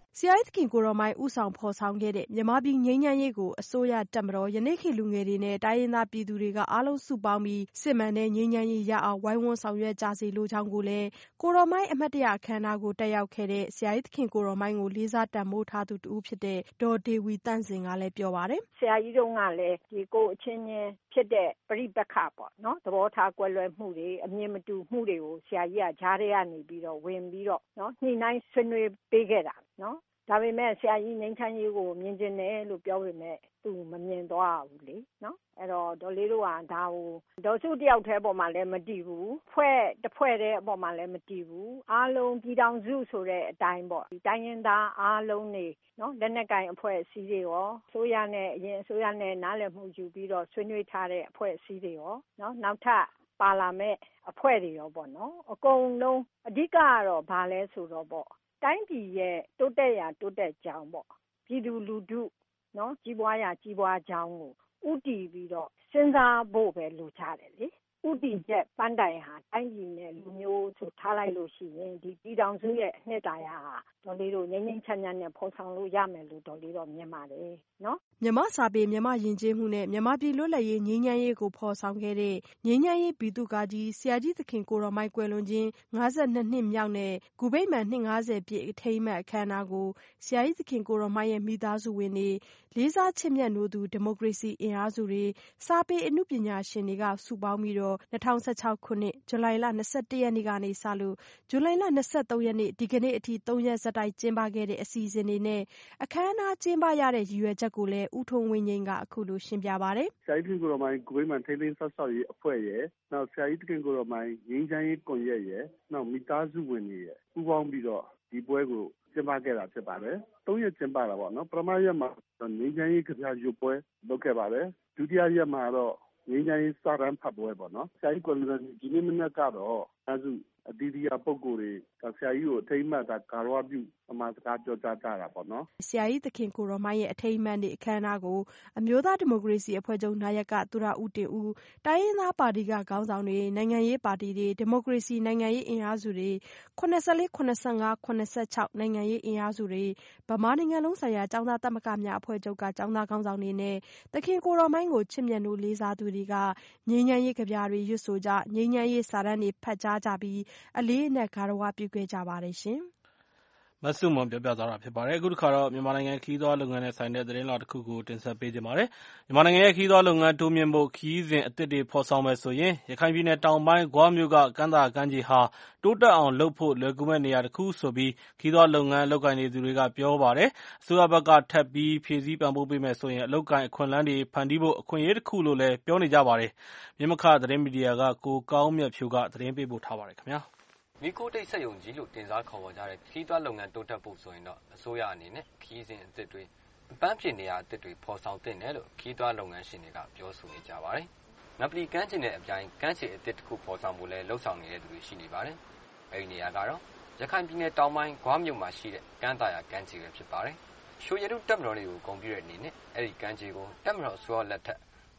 ဆရာကြီးသခင်ကိုရောမိုင်းဦးဆောင်ဖော်ဆောင်ခဲ့တဲ့မြန်မာပြည်ငြိမ်းချမ်းရေးကိုအစိုးရတပ်မတော်ယနေ့ခေတ်လူငယ်တွေနဲ့တိုင်းရင်းသားပြည်သူတွေကအားလုံးစုပေါင်းပြီးစစ်မှန်တဲ့ငြိမ်းချမ်းရေးရအောင်ဝိုင်းဝန်းဆောင်ရွက်ကြစေလိုကြောင်းကိုလည်းကိုရောမိုင်းအမတ်တရအခမ်းအနားကိုတက်ရောက်ခဲ့တဲ့ဆရာကြီးသခင်ကိုရောမိုင်းကိုလေးစားတန်ဖိုးထားသူတဦးဖြစ်တဲ့ဒေါ်ဒေဝီသန့်စင်ကလည်းပြောပါတယ်ဆရာကြီးတို့ကလည်းဒီကိုအချင်းချင်းဖြစ်တဲ့ပရိပက္ခပေါ့နော်သဘောထားကွဲလွဲမှုတွေအမြင်မတူမှုတွေကိုဆရာကြီးကဂျားထဲကနေပြီးတော့ဝင်ပြီးတော့နော်ညှိနှိုင်းဆွေးနွေးပေးခဲ့တာနော်ဒါပေမဲ့ဆရာကြီးငြိမ်းချမ်းရေးကိုမြင်ကျင်တယ်လို့ပြောပေမဲ့သူမမြင်သွားဘူးလေနော်အဲ့တော့ဒေါ်လေးတို့ကဒါကိုဒေါ်စုတယောက်တည်းပေါ်မှာလည်းမတည်ဘူးဖွဲ့တစ်ဖွဲ့တည်းအပေါ်မှာလည်းမတည်ဘူးအားလုံးပြည်ထောင်စုဆိုတဲ့အတိုင်းပေါ့ဒီတိုင်းရင်းသားအားလုံးနေနော်လက်နက်ကင်အဖွဲ့အစည်းတွေရောဆိုရနဲ့အရင်ဆိုရနဲ့နားလည်မှုယူပြီးတော့ဆွေးနွေးထားတဲ့အဖွဲ့အစည်းတွေရောနော်နောက်ထပ်ပါလာမဲ့အဖွဲ့တွေရောပေါ့နော်အကုန်လုံးအဓိကကတော့ဘာလဲဆိုတော့ပေါ့တိုင်းပြည်ရဲ့တိုးတက်ရာတိုးတက်ကြောင်းပေါ့ပြည်သူလူထုနော်ကြီးပွားရာကြီးပွားကြောင်းကိုဥတည်ပြီးတော့စဉ်းစားဖို့ပဲလိုချတယ်လေဥတည်ချက်ပန်းတိုင်ဟာတိုင်းပြည်နဲ့လူမျိုးဆိုထားလိုက်လို့ရှိရင်ဒီပြည်ထောင်စုရဲ့အနှစ်သာရဟာဒေါ်လေးတို့ငြိမ်းငြိမ်းချမ်းချမ်းနဲ့ဖော်ဆောင်လို့ရမယ်လို့ဒေါ်လေးတော့မြင်ပါတယ်နော်မြန်မာစာပေမြန်မာယဉ်ကျေးမှုနဲ့မြန်မာပြည်လွတ်လပ်ရေးငြိမ်းချမ်းရေးကိုဖော်ဆောင်ခဲ့တဲ့ငြိမ်းချမ်းရေးဘီသူကာကြီးဆရာကြီးသခင်ကိုရောမိုင်းကွယ်လွန်ခြင်း52နှစ်မြောက်နဲ့ဂူဗိမာန်နှစ်50ပြည့်အထိမ်းအမှတ်အခမ်းအနားကိုဆရာကြီးသခင်ကိုရောမိုင်းရဲ့မိသားစုဝင်တွေလေးစားချစ်မြတ်နိုးသူဒီမိုကရေစီအင်အားစုတွေစာပေအမှုပညာရှင်တွေကစုပေါင်းပြီးတော့2016ခုနှစ်ဇူလိုင်လ21ရက်နေ့ကနေစလို့ဇူလိုင်လ23ရက်နေ့ဒီကနေ့အထိ3ရက်ဆက်တိုက်ကျင်းပခဲ့တဲ့အစီအစဉ်တွေနဲ့အခမ်းအနားကျင်းပရတဲ့ရည်ရွယ်ချက်ကိုလည်းဦးထွန်းဝင်းငိမ့်ကအခုလိုရှင်းပြပါတယ်ဆရာကြီးသခင်ကိုရောမိုင်းဂူဗိမာန်ထိန်းသိမ်းဆောက်ရေးအဖွဲ့ရဲ့နောက်ဆရာကြီးသခင်ကိုရောမိုင်းငြိမ်းချမ်းရေးကွန်ရက်ရဲ့နောက်မိသားစုဝင်တွေရဲ့ပူးပေါင်းပြီးတော့ဒီပွဲကိုကျင်းပခဲ့တာဖြစ်ပါတယ်3ရက်ကျင်းပတာပေါ့နော်ပထမရက်မှာငြိမ်းချမ်းရေးကြပြရွတ်ပွဲလုပ်ခဲ့ပါတယ်ဒုတိယရက်မှာတော့ငြိမ်းချမ်းရေးစာတမ်းဖတ်ပွဲပေါ့နော်ဆရာကြီးကွန်ရက်ဒီနေ့မနက်ကတော့အဲစုအသီးသီးပုဂ္ဂိုလ်တွေဆရာကြီးကိုအထိမ်းအမှတ်ဂါရဝပြုအမှားစကားပြောကြားကြတာပေါ့နော်ဆရာကြီးသခင်ကိုရောမိုင်းရဲ့အထိမ်းအမှတ်နေ့အခမ်းအနားကိုအမျိုးသားဒီမိုကရေစီအဖွဲ့ချုပ်နာယကသူရဦးတင်ဦးတိုင်းရင်းသားပါတီကခေါင်းဆောင်တွေနိုင်ငံရေးပါတီတွေဒီမိုကရေစီနိုင်ငံရေးအင်အားစုတွေ84 85 86နိုင်ငံရေးအင်အားစုတွေဗမာနိုင်ငံလုံးဆိုင်ရာကျောင်းသားသမဂ္ဂများအဖွဲ့ချုပ်ကကျောင်းသားခေါင်းဆောင်တွေနဲ့သခင်ကိုရောမိုင်းကိုချစ်မြတ်နိုးလေးစားသူတွေကငြိမ်းချမ်းရေးကြပြတွေရွတ်ဆိုကြငြိမ်းချမ်းရေးစာတမ်းတွေဖတ်ကြားကြပြီးအလေးအနက်ဂါရဝပြုခဲ့ကြပါတယ်ရှင်မဆုမွန်ပြောပြသွားတာဖြစ်ပါတယ်အခုတစ်ခါတော့မြန်မာနိုင်ငံခီးသွွားလုပ်ငန်းနဲ့ဆိုင်တဲ့သတင်းလွှာတစ်ခုကိုတင်ဆက်ပေးကြပါမယ်မြန်မာနိုင်ငံရဲ့ခီးသွွားလုပ်ငန်းတိုးမြင့်ဖို့ခီးစဉ်အသစ်တွေဖော်ဆောင်မယ်ဆိုရင်ရခိုင်ပြည်နယ်တောင်ပိုင်းဂွမြို့ကကမ်းသာကမ်းခြေဟာတိုးတက်အောင်လုပ်ဖို့လွယ်ကူမဲ့နေရာတစ်ခုဆိုပြီးခီးသွွားလုပ်ငန်းလုပ်ကိုင်နေသူတွေကပြောပါတယ်အစိုးရဘက်ကထပ်ပြီးဖြည့်ဆည်းပံ့ပိုးပေးမယ်ဆိုရင်အလုပ်ကိုင်အခွင့်အလမ်းတွေဖန်တီးဖို့အခွင့်အရေးတစ်ခုလို့လည်းပြောနေကြပါတယ်မြင်းမခသတင်းမီဒီယာကကိုကောင်းမြတ်ဖြိုးကသတင်းပေးပို့ထားပါတယ်ခင်ဗျာမီကိုတိတ်ဆက်ယုံကြီးလို့တင်စားခေါ်ဝေါ်ကြတဲ့ခီးသွွားလုပ်ငန်းတိုးတက်ဖို့ဆိုရင်တော့အစိုးရအနေနဲ့ခီးစဉ်အသစ်တွေအပန်းဖြေနေရအသစ်တွေဖော်ဆောင်သင့်တယ်လို့ခီးသွွားလုပ်ငန်းရှင်တွေကပြောဆိုနေကြပါတယ်။ငပလီကမ်းခြေနဲ့အပြိုင်ကမ်းခြေအသစ်တစ်ခုဖော်ဆောင်ဖို့လဲလှုံ့ဆော်နေတဲ့သူတွေရှိနေပါတယ်။အဲဒီနေရာကတော့ရခိုင်ပြည်နယ်တောင်ပိုင်းဂွမြို့မှာရှိတဲ့ကမ်းသာယာကမ်းခြေပဲဖြစ်ပါတယ်။ရှိုရတုတပ်မတော်တွေကိုဂုဏ်ပြုတဲ့အနေနဲ့အဲဒီကမ်းခြေကိုတပ်မတော်အစိုးရလက်ထက်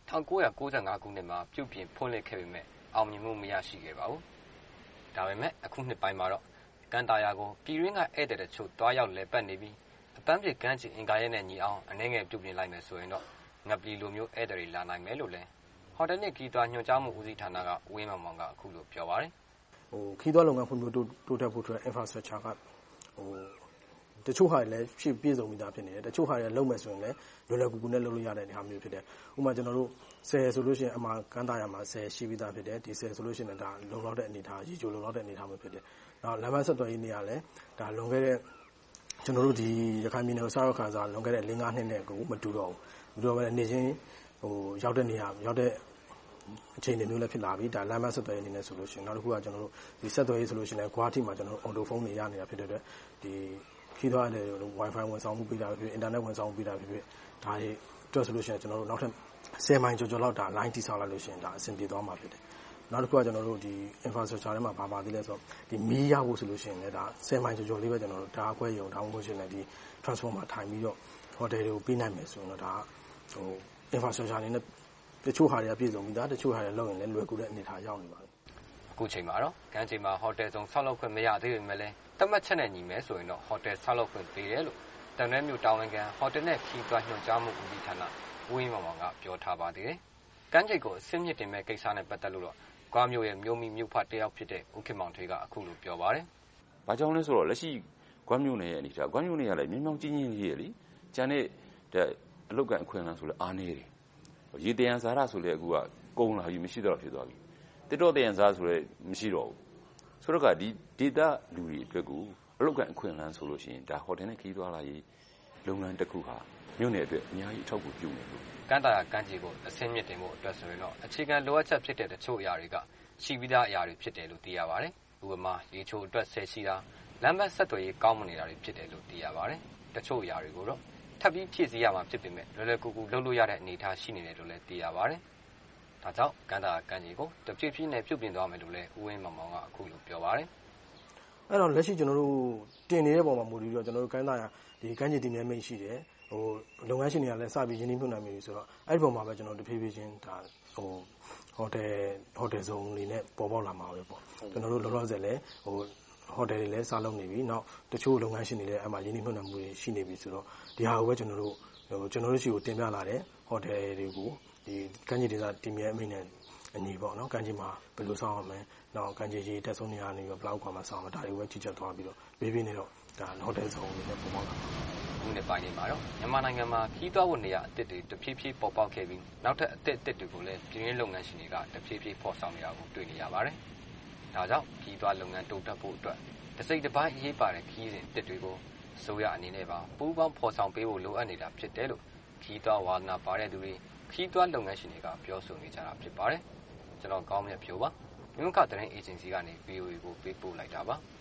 1995ခုနှစ်မှာပြုပြင်ဖွင့်လှစ်ခဲ့ပေမဲ့အောင်မြင်မှုမရရှိခဲ့ပါဘူး။ဒါပေမဲ့အခုနှစ်ပိုင်းမှာတော့ကမ်းသာယာကိုပြည်ရင်းကဧည့်သည်တချို့တွားရောက်လည်ပတ်နေပြီးအပန်းဖြေကမ်းခြေအင်ကာရဲနဲ့ညီအောင်အနေငယ်ပြုပြင်လိုက်မယ်ဆိုရင်တော့ငပလီလိုမျိုးဧည့်သည်တွေလာနိုင်မယ်လို့လဲဟိုတယ်နဲ့ခီးသွွားညွှန်ကြားမှုဦးစီးဌာနကဝင်းမောင်မောင်ကအခုလိုပြောပါတယ်ခီးသွွားလုပ်ငန်းဖွံ့ဖြိုးတိုးတက်ဖို့အတွက် infrastructure ကတချို့ဟာတွေလည်းပြည့်စုံပြီးသားဖြစ်နေတယ်တချို့ဟာတွေလုပ်မယ်ဆိုရင်လည်းလွယ်လွယ်ကူကူနဲ့လုပ်လို့ရတဲ့အနေအထားမျိုးဖြစ်တယ်ဥပမာကျွန်တော်တို့ဆယ်ဆိုလို့ရှိရင်အမှာကမ်းသာယာမှာဆယ်ရှိပြီးသားဖြစ်တယ်ဒီဆယ်ဆိုလို့ရှိရင်ဒါလုံလောက်တဲ့အနေအထားရေချိုလုံလောက်တဲ့အနေအထားမျိုးဖြစ်တယ်နောက်လမ်းမဆက်သွယ်ရေးနေရာလည်းဒါလွန်ခဲ့တဲ့ကျွန်တော်တို့ဒီရခိုင်ပြည်နယ်ကိုစရောက်ခါစားလွန်ခဲ့တဲ့ 4-5 နှစ်နဲ့ကိုမတူတော့ဘူးတို့ပဲနေချင်းရောက်တဲ့နေရာရောက်တဲ့အခြေအနေမျိုးလည်းဖြစ်လာပြီဒါလမ်းမဆက်သွယ်ရေးအနေနဲ့ဆိုလို့ရှိရင်နောက်တစ်ခုကကျွန်တော်တို့ဒီဆက်သွယ်ရေးဆိုလို့ရှိရင်လည်းဂွားထိမှာကျွန်တော်တို့ auto phone တွေရနေတာဖြစ်တဲ့အတွက်ဒီခီးသွွားတဲ့ wifi ဝန်ဆောင်မှုပေးတာဖြစ် internet ဝန်ဆောင်မှုပေးတာဖြစ်ဒါတွေအတွက်ဆိုလို့ရှိရင်ကျွန်တော်တို့နောက်ထပ်10မိုင်ကျော်လောက်ဒါ line တိဆောက်လိုက်လို့ရှိရင်ဒါအဆင်ပြေသွားမှာဖြစ်တယ်နောက်တစ်ခုကကျွန်တော်တို့ဒီ infrastructure ထဲမှာဘာသေးလဲဆိုတော့ဒီမီးရဖို့ဆိုလို့ရှိရင်လည်းဒါ10မိုင်ကျော်လေးပဲကျွန်တော်တို့ဓာတ်အခွဲရုံဓာတ်ဝန်ရှင်နဲ့ဒီ transformer ထိုင်ပြီးတော့ hotel တွေကိုပေးနိုင်မယ်ဆိုရင်တော့ဒါinfrastructure အနေနဲ့တချို့ဟာတွေကပြည့်စုံပြီးသားတချို့ဟာတွေလောက်ရင်လည်းလွယ်ကူတဲ့အနေအထားရောက်နေပါပြီအခုချိန်မှာတော့ကမ်းခြေမှာဟိုတယ်ဆောင်ဆောက်လုပ်ခွင့်မရသေးပေမဲ့လည်းကသတ်မှတ်ချက်နဲ့ညီမယ်ဆိုရင်တော့ဟိုတယ်ဆောက်လုပ်ခွင့်ပေးတယ်လို့တန်ရွဲမြို့တာဝန်ခံဟိုတယ်နဲ့ခီးသွွားညွှန်ကြားမှုဦးစီးဌာနဦးဝင်းမောင်ကပြောထားပါသေးတယ်။ကမ်းခြေကိုအဆင့်မြင့်တင်မဲ့ကိစ္စနဲ့ပတ်သက်လို့တော့ကွာမျိုးရဲ့မြို့မိမြို့ဖတယောက်ဖြစ်တဲ့ဦးခင်မောင်ထွေးကအခုလိုပြောပါတယ်။ဘာကြောင့်လဲဆိုတော့လက်ရှိကွာမျိုးနယ်ရဲ့အနေထားကွာမျိုးနယ်ကလည်းမြေမြောင်ကြီးကြီးလေးလေကျန်တဲ့အလုတ်ကန်အခွင့်အလမ်းဆိုလည်းအားနေတယ်။ရေတယံဇာရဆိုလည်းအခုကကုန်းလာပြီမရှိတော့ဖြစ်သွားပြီ။တစ်တော့တယံဇာဆိုလည်းမရှိတော့ဘူး။ဆိုတော့ကဒီဒေတာလူတွေအတွက်ကိုအလုတ်ကန်အခွင့်အလမ်းဆိုလို့ရှိရင်ဒါဟိုတယ်နဲ့ခီးသွားလာရေးလုပ်ငန်းတစ်ခုဟာမြို့နယ်အတွက်အများကြီးအထောက်အကူပြုနေလို့ကမ်းတာကမ်းခြေကိုအဆင့်မြင့်တင်ဖို့အတွက်ဆိုရင်တော့အခြေခံလိုအပ်ချက်ဖြစ်တဲ့တချို့အရာတွေကရှိပြီးသားအရာတွေဖြစ်တယ်လို့သိရပါတယ်။ဥပမာရေချိုအတွက်ဆယ်ရှိတာလမ်းမဆက်သွယ်ရေးကောင်းမနေတာတွေဖြစ်တယ်လို့သိရပါတယ်။တချို့အရာတွေကိုတော့ထပ်ပြီးဖြည့်ဆည်းရမှာဖြစ်ပေမဲ့လွယ်လွယ်ကူကူလုပ်လို့ရတဲ့အနေအထားရှိနေတယ်လို့လည်းသိရပါတယ်။ဒါကြောင့်ကမ်းတာကမ်းခြေကိုတဖြည်းဖြည်းနဲ့ပြုပြင်သွားမယ်လို့လည်းဦးဝင်းမောင်ကအခုလိုပြောပါတယ်။အဲ့တော့လက်ရှိကျွန်တော်တို့တင်နေတဲ့ပုံမှာမူတည်ပြီးတော့ကျွန်တော်တို့ကမ်းတာဒီကမ်းခြေတည်မြဲမိတ်ရှိတယ်။လုပ်ငန်းရှင်တွေကလည်းစပြီးရင်းနှီးမြှုပ်နှံနေပြီဆိုတော့အဲ့ဒီပုံမှာပဲကျွန်တော်တဖြည်းဖြည်းချင်းဒါဟိုတယ်ဇုံလေးနဲ့ပေါ်ပေါက်လာမှာပဲပေါ့ကျွန်တော်တို့လောလောဆယ်လည်းဟိုတယ်တွေလည်းစားလုပ်နေပြီနောက်တချို့လုပ်ငန်းရှင်တွေလည်းအမှရင်းနှီးမြှုပ်နှံမှုတွေရှိနေပြီဆိုတော့ဒီဟာကိုပဲကျွန်တော်တို့ရှိကိုတင်ပြလာတဲ့ဟိုတယ်တွေကိုဒီကမ်းခြေဒေသတည်မြဲအမိန့်နဲ့အညီပေါ့နော်ကမ်းခြေမှာဘယ်လိုဆောင်အောင်မလဲနောက်ကမ်းခြေကြီးတက်ဆုံးနေရနေပြီးဘလောက်ကွာမှာဆောင်မှာဒါတွေကိုပဲကြီးကြပ်သွားပြီးတော့ဘေးနေတော့ဒါဟိုတယ်ဇုံလေးနဲ့ပေါ်ပေါက်လာခုနှစ်ပိုင်းမှာတော့မြန်မာနိုင်ငံမှာခီးသွွားဖို့နေရာအသစ်တွေတဖြည်းဖြည်းပေါ်ပေါက်ခဲ့ပြီးနောက်ထပ်အသစ်တွေကိုလည်းပြည်တွင်းလုပ်ငန်းရှင်တွေကတဖြည်းဖြည်းဖော်ဆောင်နေတာကိုတွေ့နေရပါတယ်။ဒါကြောင့်ခီးသွွားလုပ်ငန်းတိုးတက်ဖို့အတွက်တစ်စိတ်တစ်ပိုင်းအရေးပါတဲ့ခီးစဉ်အသစ်တွေကိုအစိုးရအနေနဲ့ပါပူးပေါင်းဖော်ဆောင်ပေးဖို့လိုအပ်နေတာဖြစ်တယ်လို့ခီးသွွားဝါသနာပါတဲ့သူတွေခီးသွွားလုပ်ငန်းရှင်တွေကပြောဆိုနေကြတာဖြစ်ပါတယ်။ကျွန်တော်ကောင်းမြတ်ဖြိုးပါ။မြို့ကသတင်းအေဂျင်စီကနေ VOA ကိုပေးပို့လိုက်တာပါ။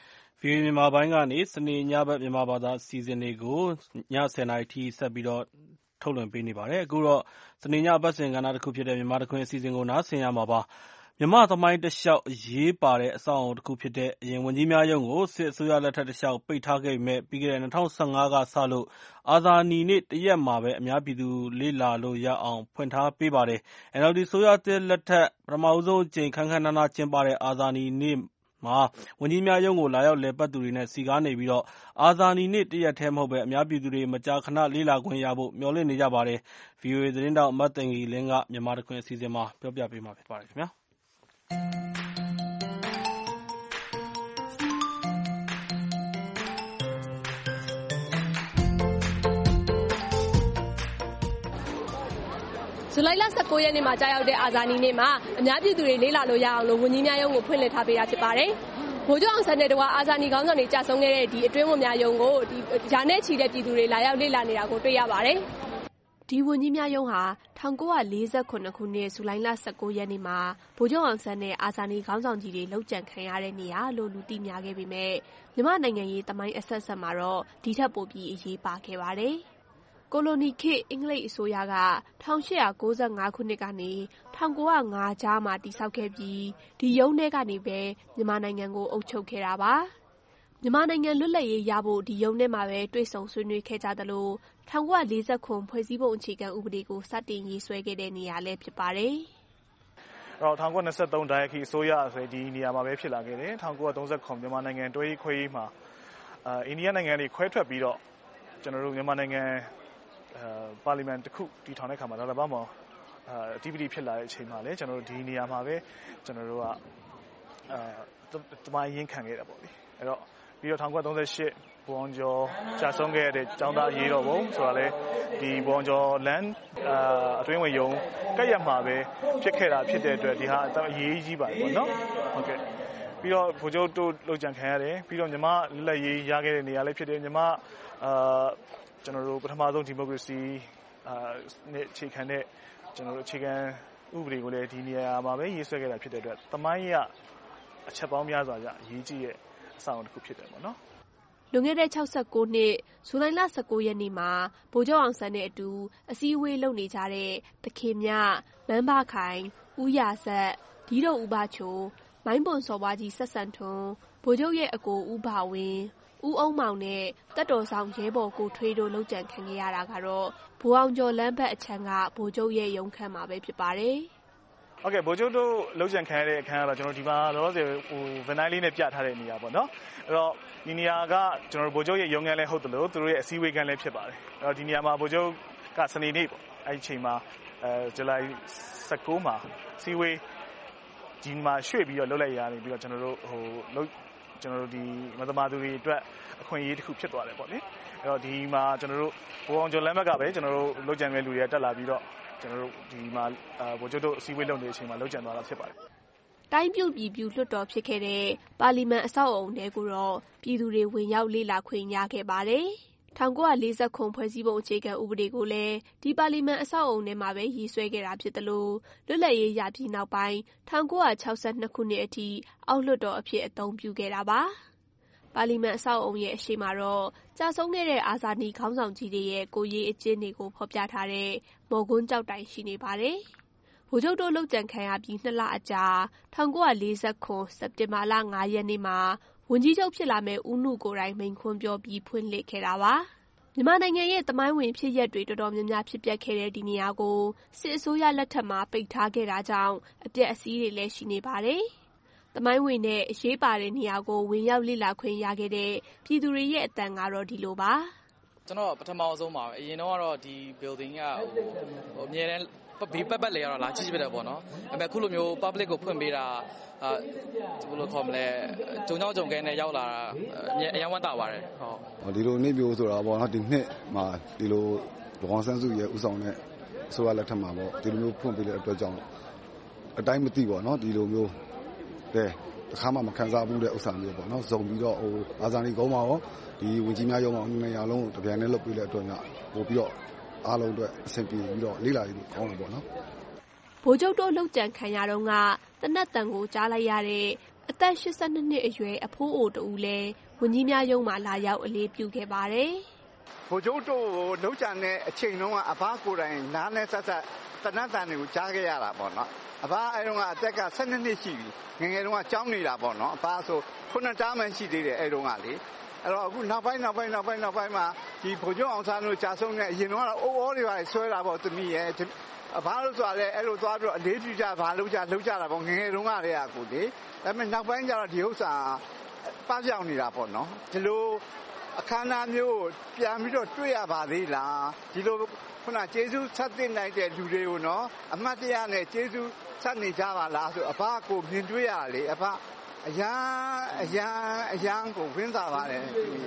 VOA မြန်မာပိုင်းကနေစနေညဘက်မြန်မာဘာသာအစီအစဉ်တွေကိုည10:00 နာရီထိဆက်ပြီးတော့ထုတ်လွှင့်ပေးနေပါတယ်။အခုတော့စနေညပတ်စဉ်ကဏ္ဍတစ်ခုဖြစ်တဲ့မြန်မာတခွင်အစီအစဉ်ကိုနားဆင်ရမှာပါ။မြန်မာသမိုင်းတစ်လျှောက်အရေးပါတဲ့အဆောက်အအုံတစ်ခုဖြစ်တဲ့အရင်ဝန်ကြီးများရုံးကိုစစ်အစိုးရလက်ထက်တစ်လျှောက်ပိတ်ထားခဲ့ပေမဲ့ပြီးခဲ့တဲ့2015ကစလို့အာဇာနည်နေ့တရက်မှာပဲအများပြည်သူလေ့လာလို့ရအောင်ဖွင့်ထားပေးပါတယ်။ NLD အစိုးရသစ်လက်ထက်ပထမဆုံးအကြိမ်ခမ်းခမ်းနားနားကျင်းပတဲ့အာဇာနည်နေ့မှာဝန်ကြီးများရုံးကိုလာရောက်လည်ပတ်သူတွေနဲ့စည်ကားနေပြီးတော့အာဇာနည်နေ့တရက်တည်းမဟုတ်ဘဲအများပြည်သူတွေမကြာခဏလေ့လာခွင့်ရဖို့မျှော်လင့်နေကြပါတယ်။ VOA သတင်းတောက်မတ်သိင်္ဂီလင်းကမြန်မာတခွင်အစီအစဉ်မှာပြောပြပေးမှာဖြစ်ပါတယ်ခင်ဗျာ။ဇူလိုင်လ19ရက်နေ့မှာကြာရောက်တဲ့အာဇာနည်နေ့မှာအများပြည်သူတွေလေ့လာလို့ရအောင်လို့ဝန်ကြီးများရုံးကိုဖွင့်လှစ်ထားပေးတာဖြစ်ပါတယ်။ဗိုလ်ချုပ်အောင်ဆန်းတဲ့တကွာအာဇာနည်ခေါင်းဆောင်တွေကြာဆုံးခဲ့တဲ့ဒီအတွင်းဝန်များရုံးကိုရာနဲ့ချီတဲ့ပြည်သူတွေလာရောက်လေ့လာနေတာကိုတွေ့ရပါတယ်။ဒီဝန်ကြီးများရုံးဟာ1948ခုနှစ်ဇူလိုင်လ19ရက်နေ့မှာဗိုလ်ချုပ်အောင်ဆန်းနဲ့အာဇာနည်ခေါင်းဆောင်ကြီးတွေလှုပ်ကြံခံရတဲ့နေရာလို့လူသိများခဲ့ပေမဲ့မြန်မာနိုင်ငံရေးသမိုင်းအဆက်ဆက်မှာတော့ဒီထက်ပိုပြီးအရေးပါခဲ့ပါတယ်။ကိုလိုနီခေတ်အင်္ဂလိပ်အစိုးရက1895ခုနှစ်ကနေ1905ကြားမှာတည်ဆောက်ခဲ့ပြီးဒီရုံးထဲကနေပဲမြန်မာနိုင်ငံကိုအုပ်ချုပ်ခဲ့တာပါ။မြန်မာနိုင်ငံလွတ်လပ်ရေးရဖို့ဒီရုံးထဲမှာပဲတွေ့ဆုံဆွေးနွေးခဲ့ကြသလို1949ဖွဲ့စည်းပုံအခြေခံဥပဒေကိုစတင်ရေးဆွဲခဲ့တဲ့နေရာလည်းဖြစ်ပါတယ်။1923ဒိုင်အခီအစိုးရဆိုဒီနေရာမှာပဲဖြစ်လာခဲ့တယ်1939မြန်မာနိုင်ငံတွဲရေးခွဲရေးမှာအိန္ဒိယနိုင်ငံတွေခွဲထွက်ပြီးတော့ကျွန်တော်တို့မြန်မာနိုင်ငံပါလီမန်တစ်ခုတည်ထောင်တဲ့အခါမှာဒါလည်းဘာမှအဓိပတိဖြစ်လာတဲ့အချိန်မှာလည်းကျွန်တော်တို့ဒီနေရာမှာပဲကျွန်တော်တို့ကတမိုင်းရင်းခံခဲ့တာပေါ့လေအဲ့တော့ပြီးတော့1938ဘွန်ကျော်ကြာဆုံးခဲ့တဲ့ကျောင်းသားအရေးတော်ပုံဆိုတာလေဒီဘွန်ကျော်လန်အတွင်းဝင်ယုံကက်ရမှာပဲဖြစ်ခဲ့တာဖြစ်တဲ့အတွက်ဒီဟာအရေးကြီးပါတယ်ပေါ့နော်ဟုတ်ကဲ့ပြီးတော့ဗိုလ်ချုပ်တို့လောက်ကြံခံရတယ်ပြီးတော့ညီမလက်ရေးရခဲ့တဲ့နေရာလေးဖြစ်တယ်ညီမကျွန်တော်တို့ပထမဆုံးဒီမိုကရေစီနဲ့အခြေခံတဲ့ကျွန်တော်တို့အခြေခံဥပဒေကိုလည်းဒီနေရာမှာပဲရေးဆွဲခဲ့တာဖြစ်တဲ့အတွက်သမိုင်းရအချက်ပေါင်းများစွာကြအရေးကြီးတဲ့အဆောင်တစ်ခုဖြစ်တယ်ပေါ့နော်လွန်ခဲ့တဲ့69နှစ်ဇူလိုင်လ19ရက်နေ့မှာဗိုလ်ချုပ်အောင်ဆန်းနဲ့အတူအစည်းအဝေးလုပ်နေကြတဲ့တခင်မြမန်းဘခိုင်ဦးရာဆက်ဒီတို့ဦးဘချိုမိုင်းပွန်စော်ဘွားကြီးဆက်ဆန်ထွန်းဗိုလ်ချုပ်ရဲ့အကိုဦးဘဝင်းဦးအောင်မောင်နဲ့တပ်တော်ဆောင်ရဲဘော်ကိုထွေးတို့လှုပ်ကြံခံခဲ့ရတာကတော့ဘိုးအောင်ကျော်လမ်းဘက်အချမ်းကဗိုလ်ချုပ်ရဲ့ရုံးခန်းမှာပဲဖြစ်ပါတယ်။ဟုတ်ကဲ့ဗိုလ်ချုပ်တို့လုံခြံခံရတဲ့အခန်းကတော့ကျွန်တော်ဒီမှာလောလောဆယ်ဗန်နိုင်းလေးနဲ့ပြထားတဲ့နေရာပေါ့နော်အဲ့တော့ဒီနေရာကကျွန်တော်ဗိုလ်ချုပ်ရဲ့ရုံးခန်းလည်းဟုတ်တယ်လို့သူတို့ရဲ့အစည်းအဝေးခန်းလည်းဖြစ်ပါတယ်အဲ့တော့ဒီနေရာမှာဗိုလ်ချုပ်ကစနေနေ့ပေါ့အဲ့ဒီချိန်မှာဇူလိုင်19မှာအစည်းအဝေးဒီမှာရွှေ့ပြီးတော့လုပ်လိုက်ရနေပြီးတော့ကျွန်တော်တို့ဒီမသမာသူတွေအတွက်အခွင့်အရေးတစ်ခုဖြစ်သွားတယ်ပေါ့လေအဲ့တော့ဒီမှာကျွန်တော်တို့ဘိုးအောင်ကျော်လမ်းဘက်ကပဲကျွန်တော်တို့လုံခြံမဲ့လူတွေတက်လာပြီးတော့ကျွန်တော်တို့ဒီမှာဗိုလ်ချုပ်တို့အစည်းအဝေးလုပ်နေတဲ့အချိန်မှာလုံခြံသွားတာဖြစ်ပါတယ်တိုင်းပြုပြည်ပြလွှတ်တော်ဖြစ်ခဲ့တဲ့ပါလီမန်အဆောက်အုံတွေကိုတော့ပြည်သူတွေဝင်ရောက်လေ့လာခွင့်ရခဲ့ပါတယ်1940ဖွဲ့စည်းပုံအခြေခံဥပဒေကိုလည်းဒီပါလီမန်အဆောက်အုံထဲမှာပဲရေးဆွဲခဲ့တာဖြစ်တယ်လို့လွတ်လပ်ရေးရပြီးနောက်ပိုင်း1962ခုနှစ်အထိအောက်လွှတ်တော်အဖြစ်အသုံးပြုခဲ့တာပါပါလီမန်အဆောက်အုံရဲ့အရှိမှာတော့ကြာဆုံးခဲ့တဲ့အာဇာနည်ခေါင်းဆောင်ကြီးတွေရဲ့ကိုရေးအကျဉ်းတွေကိုဖော်ပြထားတဲ့မော်ကွန်းကျောက်တိုင်ရှိနေပါတယ်ဗိုလ်ချုပ်တို့လှုပ်ကြံခံရပြီး2လအကြာ1949စက်တင်ဘာလ9ရက်နေ့မှာဝန်ကြီးချုပ်ဖြစ်လာမဲ့ဦးနုကိုယ်တိုင်မိန့်ခွန်းပြောပြီးဖွင့်လှစ်ခဲ့တာပါမြန်မာနိုင်ငံရဲ့သမိုင်းဝင်ဖြစ်ရပ်တွေတော်တော်များများဖြစ်ပျက်ခဲ့တဲ့ဒီနေရာကိုစစ်အစိုးရလက်ထက်မှာပိတ်ထားခဲ့တာကြောင့်အပျက်အစီးတွေလည်းရှိနေပါတယ်သမိုင်းဝင်တဲ့အရေးပါတဲ့နေရာကိုဝင်ရောက်လေ့လာခွင့်ရခဲ့တဲ့ပြည်သူတွေရဲ့အတန်ကတော့ဒီလိုပါကျွန်တော်ပထမဆုံးပါအရင်တော့ဒီ building ကအမြဲတမ်းဘေးပတ်လေရတော့လာကြည့်ပြတယ်ပေါ့နော်။အဲ့မဲ့ခုလိုမျိုး public ကိုဖွင့်ပေးတာဘယ်လိုခေါ်မလဲဂျုံကဲနဲ့ရောက်လာတာအရင်ဝတ်တာပါတယ်ဟုတ်ဒီလိုနေ့မျိုးဆိုတာပေါ့နော်ဒီနှစ်မှာဒီလိုဒေါ်အောင်ဆန်းစုရဲ့ဥဆောင်တဲ့အစိုးရလက်ထက်မှာပေါ့ဒီလိုမျိုးဖွင့်ပေးတဲ့အတွက်ကြောင့်အတိုင်းမသိပေါ့နော်ဒီလိုမျိုးတစ်ခါမှမခံစားဘူးတဲ့ဥစ္စာမျိုးပေါ့နော်စုံပြီးတော့အာဇာနည်ကုန်းမှာရောဒီဝင်ကြီးများရုံးမှာနေရာလုံးတပြန်နဲ့လုပ်ပေးတဲ့အတွက်ညပို့ပြီးတော့အားလုံးအတွက်အဆင်ပြေပြီးတော့လေးလာပြီးကောင်းတယ်ပေါ့နော်ဗိုလ်ချုပ်တို့လှုပ်ကြံခံရတော့ကတနက်တန်ကိုကြားလိုက်ရတဲ့အသက်82နှစ်အရွယ်အဖိုးအိုတူလည်းဝန်ကြီးများရုံးမှာလာရောက်အလေးပြုခဲ့ပါတယ်ဗိုလ်ချုပ်တို့လှုပ်ကြံတဲ့အချိန်တုန်းကအဘကိုယ်တိုင်နားနဲ့ဆက်တနက်တန်တွေကိုကြားခဲ့ရတာပေါ့နော်အဘအဲတုန်းကအသက်က12နှစ်ရှိပြီငယ်တုန်းကကြောင်းနေတာပေါ့နော်အဘဆို9တားမှရှိသေးတယ်အဲတုန်းကလေအဲ့တော့အခုနောက်ပိုင်းမှာဒီဗိုလ်ချုပ်အောင်ဆန်းတို့ကြာဆုံးတဲ့အရင်တော့အိုးအောတွေပါဆွဲတာပေါ့သမီးရဲ့ဘာလို့ဆိုလဲအဲ့လိုသွားပြီးတော့အလေးပြုကြဘာလုပ်ကြတာပေါ့ငယ်တုန်းကတည်းကကိုလေဒါပေမဲ့နောက်ပိုင်းကျတော့ဒီဥစ္စာပပျောက်နေတာပေါ့နော်ဒီလိုအခမ်းအနားမျိုးပြန်ပြီးတော့တွေ့ရပါသေးလားဒီလိုခုနကျေးဇူးဆက်သင့်နိုင်တဲ့လူတွေကိုနော်အမှတ်တရနဲ့ကျေးဇူးဆက်နေကြပါလားဆိုအဘကိုမြင်တွေ့ရလေအဘအရန်ကိုဝင်းစားပါတယ်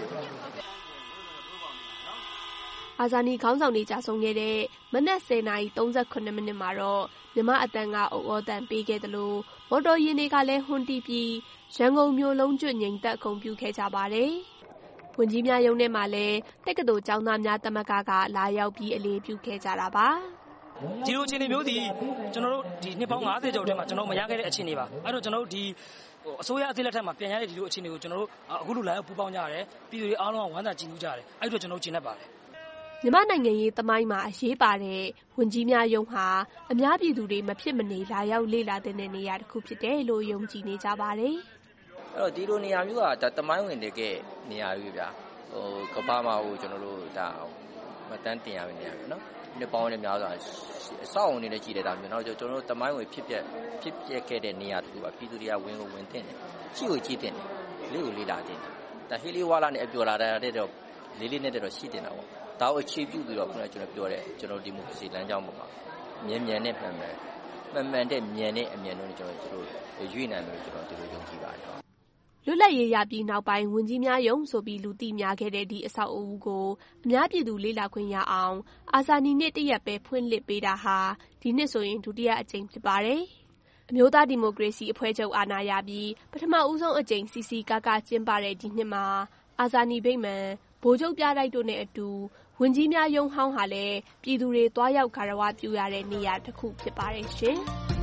အာဇာနည်ခေါင်းဆောင်တွေကြာဆုံးခဲ့တဲ့မနက်10:38မိနစ်မှာတော့မြမအတန်ကအုပ်အော်တန်ပေးခဲ့တယ်လို့မော်တော်ယာဉ်တွေကလည်းဟွန်းတီးပြီးရန်ကုန်မြို့လုံးကျွတ်ငြိမ်သက်ဂုဏ်ပြုခဲ့ကြပါတယ်ဝန်ကြီးများရုံးထဲမှာလည်းတက္ကသိုလ်ကျောင်းသားများသမဂ္ဂကလာရောက်ပြီးအလေးပြုခဲ့ကြတာပါဒီလိုအခြေအနေမျိုးဒီကျွန်တော်တို့ဒီနှစ်ပေါင်း50ကျော်ထဲမှာကျွန်တော်မရခဲ့တဲ့အခြေအနေပါအဲ့တော့ကျွန်တော်တို့ဒီအစိုးရအသစ်လက်ထက်မှာပြန်ရတဲ့ဒီလိုအခြေအနေကိုကျွန်တော်တို့အခုလိုလာရောက်ပူးပေါင်းကြရတယ်ပြည်သူတွေအားလုံးကဝမ်းသာကြည်နူးကြတယ်အဲ့တော့ကျွန်တော်တို့ကျင့်တတ်ပါတယ်မြန်မာနိုင်ငံရေးသမိုင်းမှာအရေးပါတဲ့ဝန်ကြီးများရုံးဟာအများပြည်သူတွေမဖြစ်မနေလာရောက်လေ့လာတဲ့နေရာတစ်ခုဖြစ်တယ်လို့ယုံကြည်နေကြပါတယ်အဲ့တော့ဒီလိုနေရာမျိုးကသမိုင်းဝင်တဲ့နေရာတွေဗျာကမ္ဘာမှာကျွန်တော်တို့ဒါမတန်းတင်ရမယ့်နေရာပဲနော်နှစ်ပေါင်းနဲ့များစွာအဆောက်အုံတွေနဲ့ကြည့်တဲ့ဒါမျိုးနော်ကျွန်တော်တို့သမိုင်းဝင်ဖြစ်ပျက်ခဲ့တဲ့နေရာတစ်ခုပါပြည်သူတွေကဝင်တင်တယ်ကြည့်တင်တယ်လေးကိုလေးလာတင်တယ်ဒါဟီလီဝါလာနဲ့အပြော်လာတဲ့တော့လေးနဲ့တော့ရှိတင်တာပေါ့ဒါကိုအခြေပြုပြီးတော့ခုနကကျွန်တော်ပြောတဲ့ကျွန်တော်ဒီမိုကရေစီလမ်းကြောင်းပေါ်မှာမြန်နဲ့မှန်တဲ့မြန်တဲ့အမြန်လုံးကျွန်တော်တို့ရွေ့နိုင်မယ်လို့ကျွန်တော်ဒီလိုယုံကြည်ပါတယ်လွတ်လပ်ရေးရပြီးနောက်ပိုင်းဝန်ကြီးများရုံးဆိုပြီးလူသိများခဲ့တဲ့ဒီအဆောက်အဦကိုအများပြည်သူလေ့လာခွင့်ရအောင်အာဇာနည်နေ့တရက်ပဲဖွင့်လှစ်ပေးတာဟာဒီနှစ်ဆိုရင်ဒုတိယအကြိမ်ဖြစ်ပါတယ်အမျိုးသားဒီမိုကရေစီအဖွဲ့ချုပ်အာဏာရပြီးပထမဦးဆုံးအကြိမ်စီကားကျင်းပတဲ့ဒီနှစ်မှာအာဇာနည်ဗိမာန်ဗိုလ်ချုပ်ပြတိုက်တို့နဲ့အတူဝန်ကြီးများရုံးဟောင်းဟာလည်းပြည်သူတွေတွားရောက်ဂါရဝပြုရတဲ့နေရာတစ်ခုဖြစ်ပါတယ်ရှင်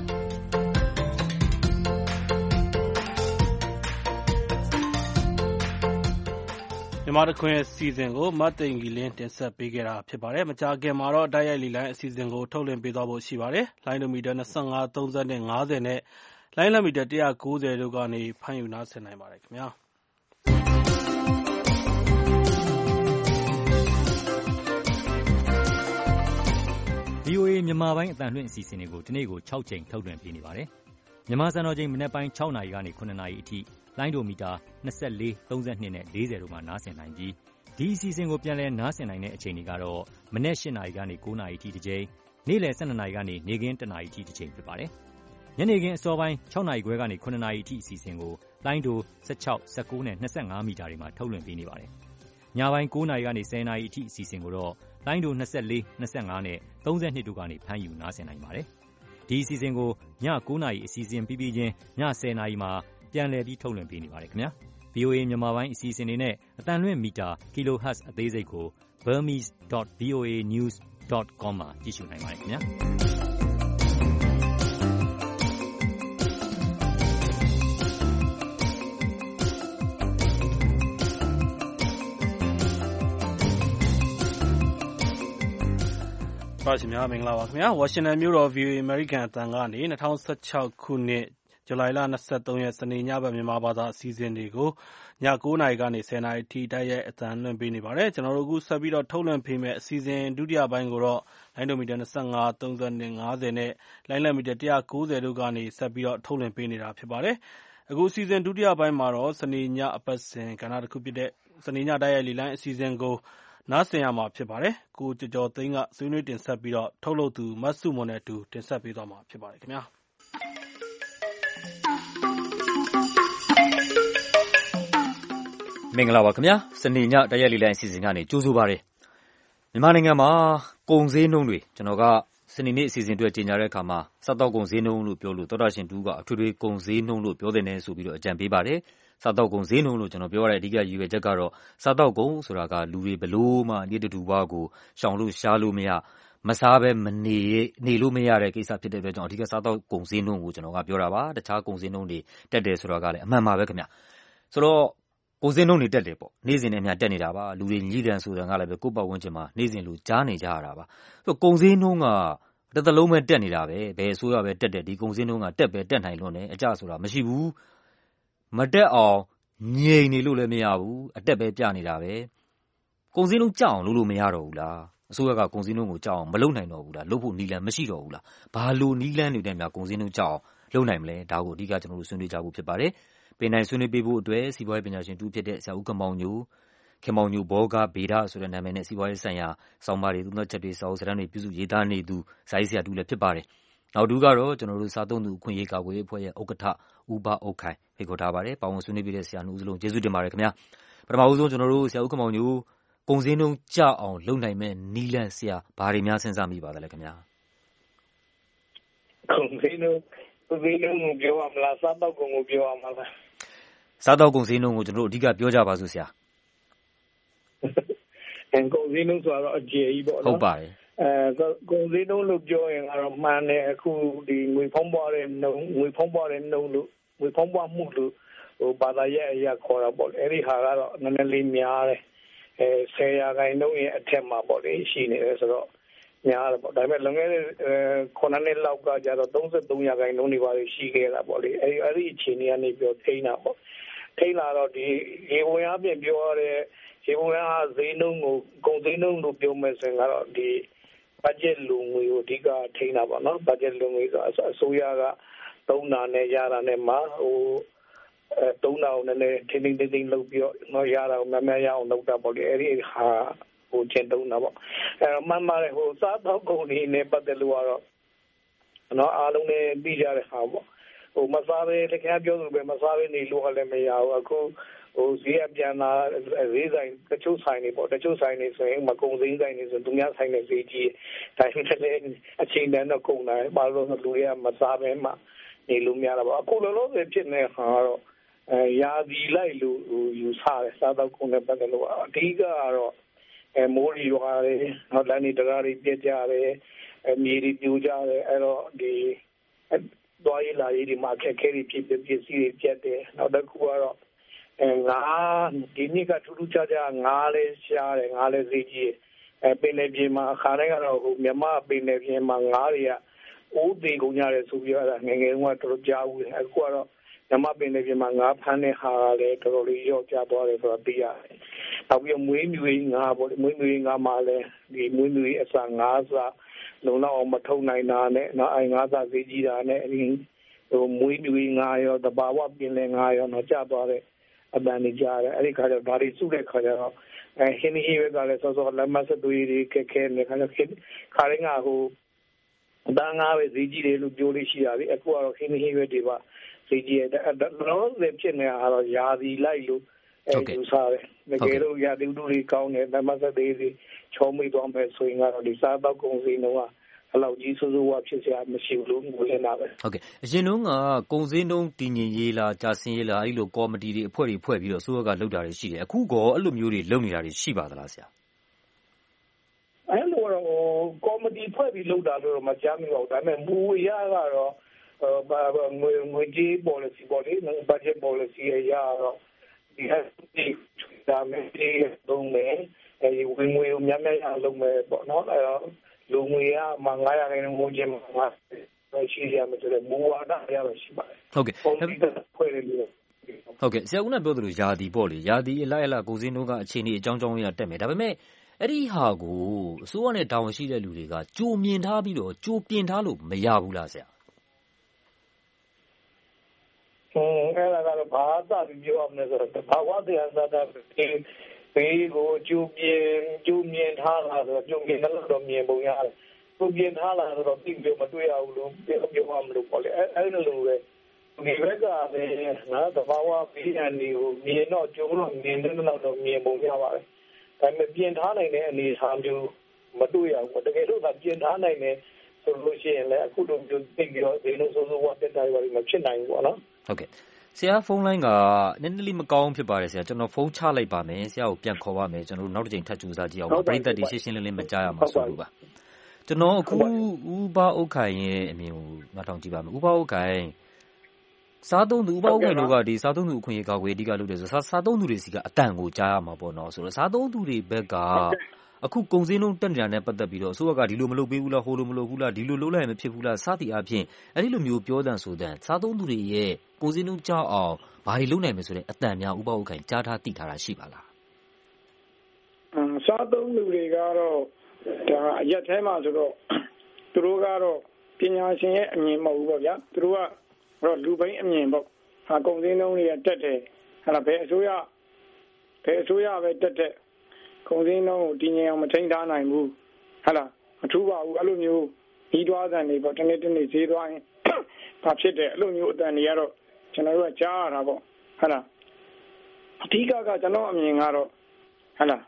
မြန်မာတခွင်စီစဉ်ကိုမတ်သိင်္ဂီလင်းတင်ဆက်ပေးခဲ့တာဖြစ်ပါတယ်။မကြာခင်မှာတော့တိုက်ရိုက်လီလိုင်းအစီအစဉ်ကိုထုတ်လွှင့်ပေးသွားဖို့ရှိပါတယ်။လိုင်းမီတာ25 30နဲ့50နဲ့လိုင်းမီတာ190တို့ကနေဖမ်းယူနားဆင်နိုင်ပါတယ်ခင်ဗျာ။ VOA မြန်မာပိုင်းအသံလွှင့်အစီအစဉ်တွေကိုဒီနေ့ကို6ချိန်ထုတ်လွှင့်ပေးနေပါတယ်။မြန်မာစံတော်ချိန်မနက်ပိုင်း6နာရီကနေ9နာရီအထိလိုင်းဒိုမီတာ24 32နဲ့40တို့မှာနားဆင်နိုင်ပြီးဒီအစီအစဉ်ကိုပြန်လည်နားဆင်နိုင်တဲ့အချိန်တွေကတော့မနက်8နာရီကနေ9နာရီအထိတစ်ချိန်နေ့လယ်12နာရီကနေနေ့ခင်း1နာရီအထိတစ်ချိန်ဖြစ်ပါတယ်။ညနေခင်းအစောပိုင်း6နာရီခွဲကနေ9နာရီအထိအစီအစဉ်ကိုလိုင်းဒို16 19နဲ့25မီတာတွေမှာထုတ်လွှင့်ပေးနေပါတယ်။ညပိုင်း9နာရီကနေ10နာရီအထိအစီအစဉ်ကိုတော့လိုင်းဒို24 25နဲ့32တို့ကနေဖမ်းယူနားဆင်နိုင်ပါတယ်။ဒီအစီအစဉ်ကိုည9နာရီအစီအစဉ်ပြီးပြီးချင်းည10နာရီမှာပြန်လည်ပြီးထုတ်လွှင့်ပေးနေပါတယ်ခင်ဗျာ။ VOA မြန်မာပိုင်းအစီအစဉ်တွေနဲ့အသံလွှင့်မီတာ kilohertz အသေးစိတ်ကို burmese.voanews.com မှာကြည့်ရှုနိုင်ပါတယ်ခင်ဗျာ။ပါရှင်များမင်္ဂလာပါခင်ဗျာဝါရှင်တန်မြို့တော် VOA American အသံကနေ2016ခုနှစ်ဇူလိုင်လ23ရက်စနေညဘက်မြန်မာဘာသာအစီအစဉ်တွေကိုည9နာရီကနေ10နာရီထိတိုက်ရိုက်အသံလွှင့်ပေးနေပါတယ်ကျွန်တော်တို့အခုဆက်ပြီးတော့ထုတ်လွှင့်ပေးမယ့်အစီအစဉ်ဒုတိယပိုင်းကိုတော့လိုင်းဒိုမီတာ25 30နဲ့50နဲ့လိုင်းလက်မီတာ190တို့ကနေဆက်ပြီးတော့ထုတ်လွှင့်ပေးနေတာဖြစ်ပါတယ်အခုအစီအစဉ်ဒုတိယပိုင်းမှာတော့စနေညအပတ်စဉ်ကဏ္ဍတစ်ခုဖြစ်တဲ့စနေညတိုက်ရိုက်လေလိုင်းအစီအစဉ်ကိုနားဆင်ရမှာဖြစ်ပါတယ်ကိုကျော်သိန်းကဆွေးနွေးတင်ဆက်ပြီးတော့ထုတ်လုပ်သူမတ်စုမွန်နဲ့အတူတင်ဆက်ပေးသွားမှာဖြစ်ပါတယ်ခင်ဗျာမင်္ဂလာပါခင်ဗျာစနေညတိုက်ရိုက်လေလိုင်းအစီအစဉ်ကနေကြိုဆိုပါရစေမြန်မာနိုင်ငံမှာကုန်စည်နှုန်းတွေကျွန်တော်ကစနေနေ့အစီအစဉ်အတွက်ကြေညာတဲ့အခါမှာစားတောက်ကုန်စည်နှုန်းလို့ပြောလို့သောတာရှင်တူကအထွေထွေကုန်စည်နှုန်းလို့ပြောတဲ့နေဆိုပြီးတော့အကြံပေးပါတယ်စားတောက်ကုန်စည်နှုန်းလို့ကျွန်တော်ပြောရတဲ့အဓိကရည်ရွယ်ချက်ကတော့စားတောက်ကုန်ဆိုတာကလူတွေဘလို့မှနေ့တူဘွားကိုရှောင်လို့ရှားလို့မရမစားပဲမနေလို့မရတဲ့ကိစ္စဖြစ်တဲ့အတွက်ကြောင့်အဓိကစားတောက်ကုန်စည်နှုန်းကိုကျွန်တော်ကပြောတာပါတခြားကုန်စည်နှုန်းတွေတက်တယ်ဆိုတာကလည်းအမှန်ပါပဲခင်ဗျဆိုတော့ကုန်စည်နှုန်းတွေတက်တယ်ပေါ့နေ့စဉ်နဲ့အမျှတက်နေတာပါလူတွေညီတန်ဆိုတဲ့ကလည်းပဲကိုယ့်ပတ်ဝန်းကျင်မှာနေ့စဉ်လိုကြားနေကြရတာပါဆိုတော့ကုန်စည်နှုန်းကတစ်သလုံးပဲတက်နေတာပဲဘယ်ဆိုရပဲတက်တယ်ဒီကုန်စည်နှုန်းကတက်ပဲတက်နိုင်လွန်းတယ်အကျဆိုတာမရှိဘူးမတက်အောင်ငြိမ်နေလို့လည်းမရဘူးအတက်ပဲပြနေတာပဲကုန်စည်နှုန်းကြောက်အောင်လုပ်လို့မရတော့ဘူးလားအစိုးရကကုန်စည်နှုန်းကိုကြောက်အောင်မလုပ်နိုင်တော့ဘူးလားလုပ်ဖို့နည်းလမ်းမရှိတော့ဘူးလားဘာလို့နည်းလမ်းတွေနဲ့များကုန်စည်နှုန်းကြောက်အောင်လုပ်နိုင်မလဲဒါကိုအဓိကကျွန်တော်တို့ဆွေးနွေးကြဖို့ဖြစ်ပါတယ်ပင်တိုင်းဆွေးနွေးပေးဖို့အတွက်စီးပွားရေးပညာရှင်တူဖြစ်တဲ့ဆရာဦးခင်မောင်ညိုဘောဂဗေဒဆိုတဲ့နာမည်နဲ့စီးပွားရေးဆိုင်ရာစောင့်မတွေသုံးသပ်ချက်တွေစာအုပ်စာတမ်းတွေပြုစုရေးသားနေသူစာရေးဆရာတူလည်းဖြစ်ပါတယ်နောက်တူကတော့ကျွန်တော်တို့စားသုံးသူအခွင့်အရေးကာကွယ်ရေးအဖွဲ့ရဲ့ဥက္ကဋ္ဌဦးဘအုတ်ခိုင်ဖိတ်ခေါ်ထားပါတယ်ပါဝင်ဆွေးနွေးပေးတဲ့ဆရာနှုတ်စလုံးကျေးဇူးတင်ပါတယ်ခင်ဗျာပထမဦးဆုံးကျွန်တော်တို့ဆရာဦးခင်မောင်ညိုကုန်စည်နှုန်းကျအောင်လုပ်နိုင်မဲ့နည်းလမ်းဆရာဘာတွေများစဉ်းစားမိပါသလဲခင်ဗျာကုန်စည်နှုန်းကိုပြောရမလားစားတော့ကုန်ကိုပြောရမလားစားတော့ကုန်စည်နှုန်းကိုကျွန်တော်တို့အဓိကပြောကြပါစို့ဆရာကုန်စည်နှုန်းဆိုတော့အကျေကြီးပေါ့နော်ဟုတ်ပါတယ်ကုန်စည်နှုန်းလို့ပြောရင်ကတော့မှန်တယ်အခုဒီငွေဖုံးပွားတဲ့နှုန်းလို့ငွေဖုံးပွားမှုလို့ဘာသာရဲ့အရာခေါ်တာပေါ့အဲ့ဒီဟာကတော့နည်းနည်းလေးများတယ်10%ရဲ့အထက်မှာပေါ့လေရှိနေတယ်ဆိုတော့များတယ်ပေါ့ဒါပေမဲ့လွန်ခဲ့တဲ့9နှစ်လောက်ကကျတော့33%နေပါရှိခဲ့တာပေါ့လေအဲ့ဒီအခြေအနေကနေပြောထိန်းတာပေါ့ထိန်းလာတော့ဒီရေဝင်အားဖြင့်ပြောရတဲ့ရေဝင်အားဈေးနှုန်းကိုကုန်ဈေးနှုန်းလို့ပြောမယ်ဆိုရင်ကတော့ဒီ budget လူငွေကိုအဓိကထိန်းတာပေါ့နော် budget လူငွေဆိုအစိုးရက3တာနဲ့ရတာနဲ့မှာ3တာကိုလည်းထိန်းလုပ်ပြီးတော့ရတာကိုများရအောင်လုပ်တာပေါ့လေအဲ့ဒီဟာဟိုကျင့်သုံးတာပေါ့မှန်ပါတယ်စားတော့ကုန်နေနဲ့ပတ်သက်လို့ကတော့နော်အားလုံးနဲ့ပြီးကြတဲ့ဟာပေါ့မစားဘဲတကယ်ပြောလို့ပဲမစားဘဲနေလို့လည်းမရဘူးအခုဈေးအပြန်လာဈေးဆိုင်တချို့ဆိုင်တွေပေါ့တချို့ဆိုင်တွေဆိုရင်မကုန်ဈေးဆိုင်တွေဆိုသူများဆိုင်တွေဈေးကြီးဒါပေမဲ့လည်းအချိန်တန်းတော့ကုန်တယ်ဘာလို့လဲလူတွေကမစားဘဲမှနေလို့မရတော့ဘူးအခုလောလောဆယ်ဖြစ်နေဟာတော့ရာသီလိုက်လို့ယူဆတယ်စားတော့ကုန်တဲ့ပတ်သက်လို့အဓိကကတော့မိုးရီရွာတယ်နောက်လမ်းတွေတရားတွေပြက်ကြတယ်မြေတွေပြိုကြတယ်အဲ့တော့ဒီသွားရလာရေးဒီမှာခက်ခဲတွေဖြစ်ပစ္စည်းတွေပြက်တယ်နောက်တစ်ခုကတော့ငါဒီနေ့ကထူးထူးခြားခြားငါလဲရှားတယ်ငါလဲဈေးကြီးပင်လယ်ပြင်မှာအခါတိုင်းကတော့မြန်မာပင်လယ်ပြင်မှာငါတွေကအိုးသေးကုန်ကြတယ်ဆိုပြီးတော့ငယ်ငယ်ကတော်ကြားဘူးအခုကတော့မြန်မာပင်လယ်ပြင်မှာငါဖမ်းတဲ့ဟာကလည်းတော်တော်လေးရော့ကျသွားတယ်ဆိုတော့သိရတယ်နောက်ပြီးမွေးမြူရေးငါပေါ့မွေးမြူရေးငါမှာလည်းဒီမွေးမြူရေးအစာငါးစားလုံလောက်အောင်မထုတ်နိုင်တာနဲ့နော်ငါးစားဈေးကြီးတာနဲ့ဒီမွေးမြူရေးငါရောတဘာဝပင်လယ်ငါရောနော်ကျသွားတဲ့အတန်တွေကြားတယ်အဲ့ဒီခါကျတော့ဒါတွေစုတဲ့ခါကျတော့ဟင်းဟင်းပဲကလည်းစောစောလက်မဆက်သွေးတွေခက်ခဲနေခါကျခါရင်းကဟိုအတန်ငါပဲဈေးကြီးတယ်လို့ပြောလို့ရှိတာလေအခုကတော့ဟင်းဟင်းပဲတွေပါဈေးကြီးတယ်တော့လည်းဖြစ်နေတာကတော့ယာစီလိုက်လို့ယူစားတယ်တကယ်လို့ရာသီဥတုတွေကောင်းတယ်လက်မဆက်သေးစီချောမိသွားမယ်ဆိုရင်ကတော့ဒီစားတော့ကုန်စည်နှုန်းကအလောက်ကြီးစိုးစိုးဝါဖြစ်စရာမရှိဘူးလို့ငိုနေတာပဲဟုတ်ကဲ့အရင်တုန်းကကုန်စည်နှုန်းတည်ငြိမ်ရေးလားကြာဆင်းရေးလားအဲ့လိုကော်မတီတွေအဖွဲ့တွေဖွဲ့ပြီးတော့အစိုးရကလုပ်တာတွေရှိတယ်အခုကောအဲ့လိုမျိုးတွေလုပ်နေတာတွေရှိပါသလားဆရာအဲ့လိုတော့ကော်မတီဖွဲ့ပြီးလုပ်တာလို့မကြားမိပါဘူးဒါပေမဲ့မူအရကတော့ငွေကြေး policy ပေါ်လေ budget policy အရတော့ဒီဟာဒါမဲ့ဒီတော့မယ်ဝင်ငွေကိုများများအောင်လုပ်မယ်ပေါ့နော်အဲ့တော့လူငွေကမှ900ခိုင်နှုန်းချင်းမှာရှိရမယ်ဆိုတော့မူဝါဒရရရှိပါတယ်ဟုတ်ကဲ့ဖွဲ့ရလို့ဟုတ်ကဲ့ဆရာကပြောသလိုယာတီပေါ့လေယာတီအလိုက်အလာကိုစင်းတို့ကအခြေအနေအကြောင်းကြောင်းရတက်မယ်ဒါပေမဲ့အဲ့ဒီဟာကိုအစိုးရနဲ့တာဝန်ရှိတဲ့လူတွေကကြိုမြင်ထားပြီးတော့ကြိုပြင်ထားလို့မရဘူးလားဆရာအဲ့ဒါကတော့ဘာသာပြောရမလဲဆိုတော့ဘာဝတရားသာတာဘေးကိုကျူမြင်ထားတာဆိုတော့ကျူမြင်တော့မြင်ပုံရတယ်ကျူမြင်ထားတာဆိုတော့သိပြောမတွေ့ရဘူးလို့ပြောရမလို့ပေါ့လေအဲ့လိုလိုပဲဒီဘက်ကလည်းနော်တဘာဝဘေးအနေကိုမြင်တော့ကျုံတော့မြင်တဲ့တော့မြင်ပုံရပါတယ်ဒါပေမဲ့ပြင်ထားနိုင်တဲ့အနေအထားမျိုးမတွေ့ရဘူးတကယ်လို့သာပြင်ထားနိုင်တယ်ဆိုလို့ရှိရင်လည်းအခုလိုမျိုးသိပြီးတော့ဒီလိုဆိုးဆိုးဝါးတက်တိုင်းပါလိမ့်မဖြစ်နိုင်ဘူးပေါ့နော်ဟုတ်ကဲ့ဆရာဖုန်းလိုင်းကနည်းနည်းလေးမကောင်းဖြစ်ပါတယ်ဆရာကျွန်တော်ဖုန်းချလိုက်ပါမယ်ဆရာကိုပြန်ခေါ်ပါမယ်ကျွန်တော်တို့နောက်တစ်ချိန်ထပ်ကြိုးစားကြည့်အောင်ပရိသတ်တွေရှင်းရှင်းလင်းလင်းမကြားရမှာဆိုလို့ပါကျွန်တော်အခုဥပဥခိုင်ရဲ့အမြင်ကိုနားထောင်ကြည့်ပါမယ်ဥပဥခိုင်စားသုံးသူဥပဥခိုင်တို့ကဒီစားသုံးသူအခွင့်အရေးကာကွယ်အဓိကလုပ်တယ်ဆိုစားသုံးသူတွေစီကအတန်ကိုကြားရမှာပေါ့နော်ဆိုတော့စားသုံးသူတွေဘက်ကအခုကုန်စည်နှုန်းတက်နေတာနဲ့ပတ်သက်ပြီးတော့အစိုးရကဒီလိုမလုပ်ပေးဘူးလားဟိုလိုမလုပ်ဘူးလားဒီလိုလုပ်လိုက်ရင်မဖြစ်ဘူးလားစသည်အပြင်အဲ့ဒီလိုမျိုးပြောတဲ့ဆိုတဲ့စားသုံးသူတွေရဲ့ကုန်စည်နှုန်းကြောက်အောင်ဘာတွေလုပ်နိုင်မယ်ဆိုတဲ့အတန်များဥပဥခိုင်ကြားထားသိထားတာရှိပါလားစားသုံးသူတွေကတော့ဒါအရက်ထဲမှာဆိုတော့သူတို့ကတော့ပညာရှင်ရဲ့အမြင်မဟုတ်ဘူးပေါ့ဗျာသူတို့ကတော့လူပိုင်းအမြင်ပေါ့ဟာကုန်စည်နှုန်းတွေတက်တယ်ဟာဘယ်အစိုးရပဲတက်ကုန်စည်နှုန်းကိုတည်ငြိမ်အောင်မထိန်းထားနိုင်ဘူးဟာလားမထူးပါဘူးအဲ့လိုမျိုးဤတွားစံတွေပေါ့တနေ့ဈေးသွားရင်ဘာဖြစ်တယ်အဲ့လိုမျိုးအတန်တွေကတော့ကျွန်တော်တို့ကကြားရတာပေါ့ဟာလားအဓိကကကျွန်တော်အမြင်ကတော့ဟာလား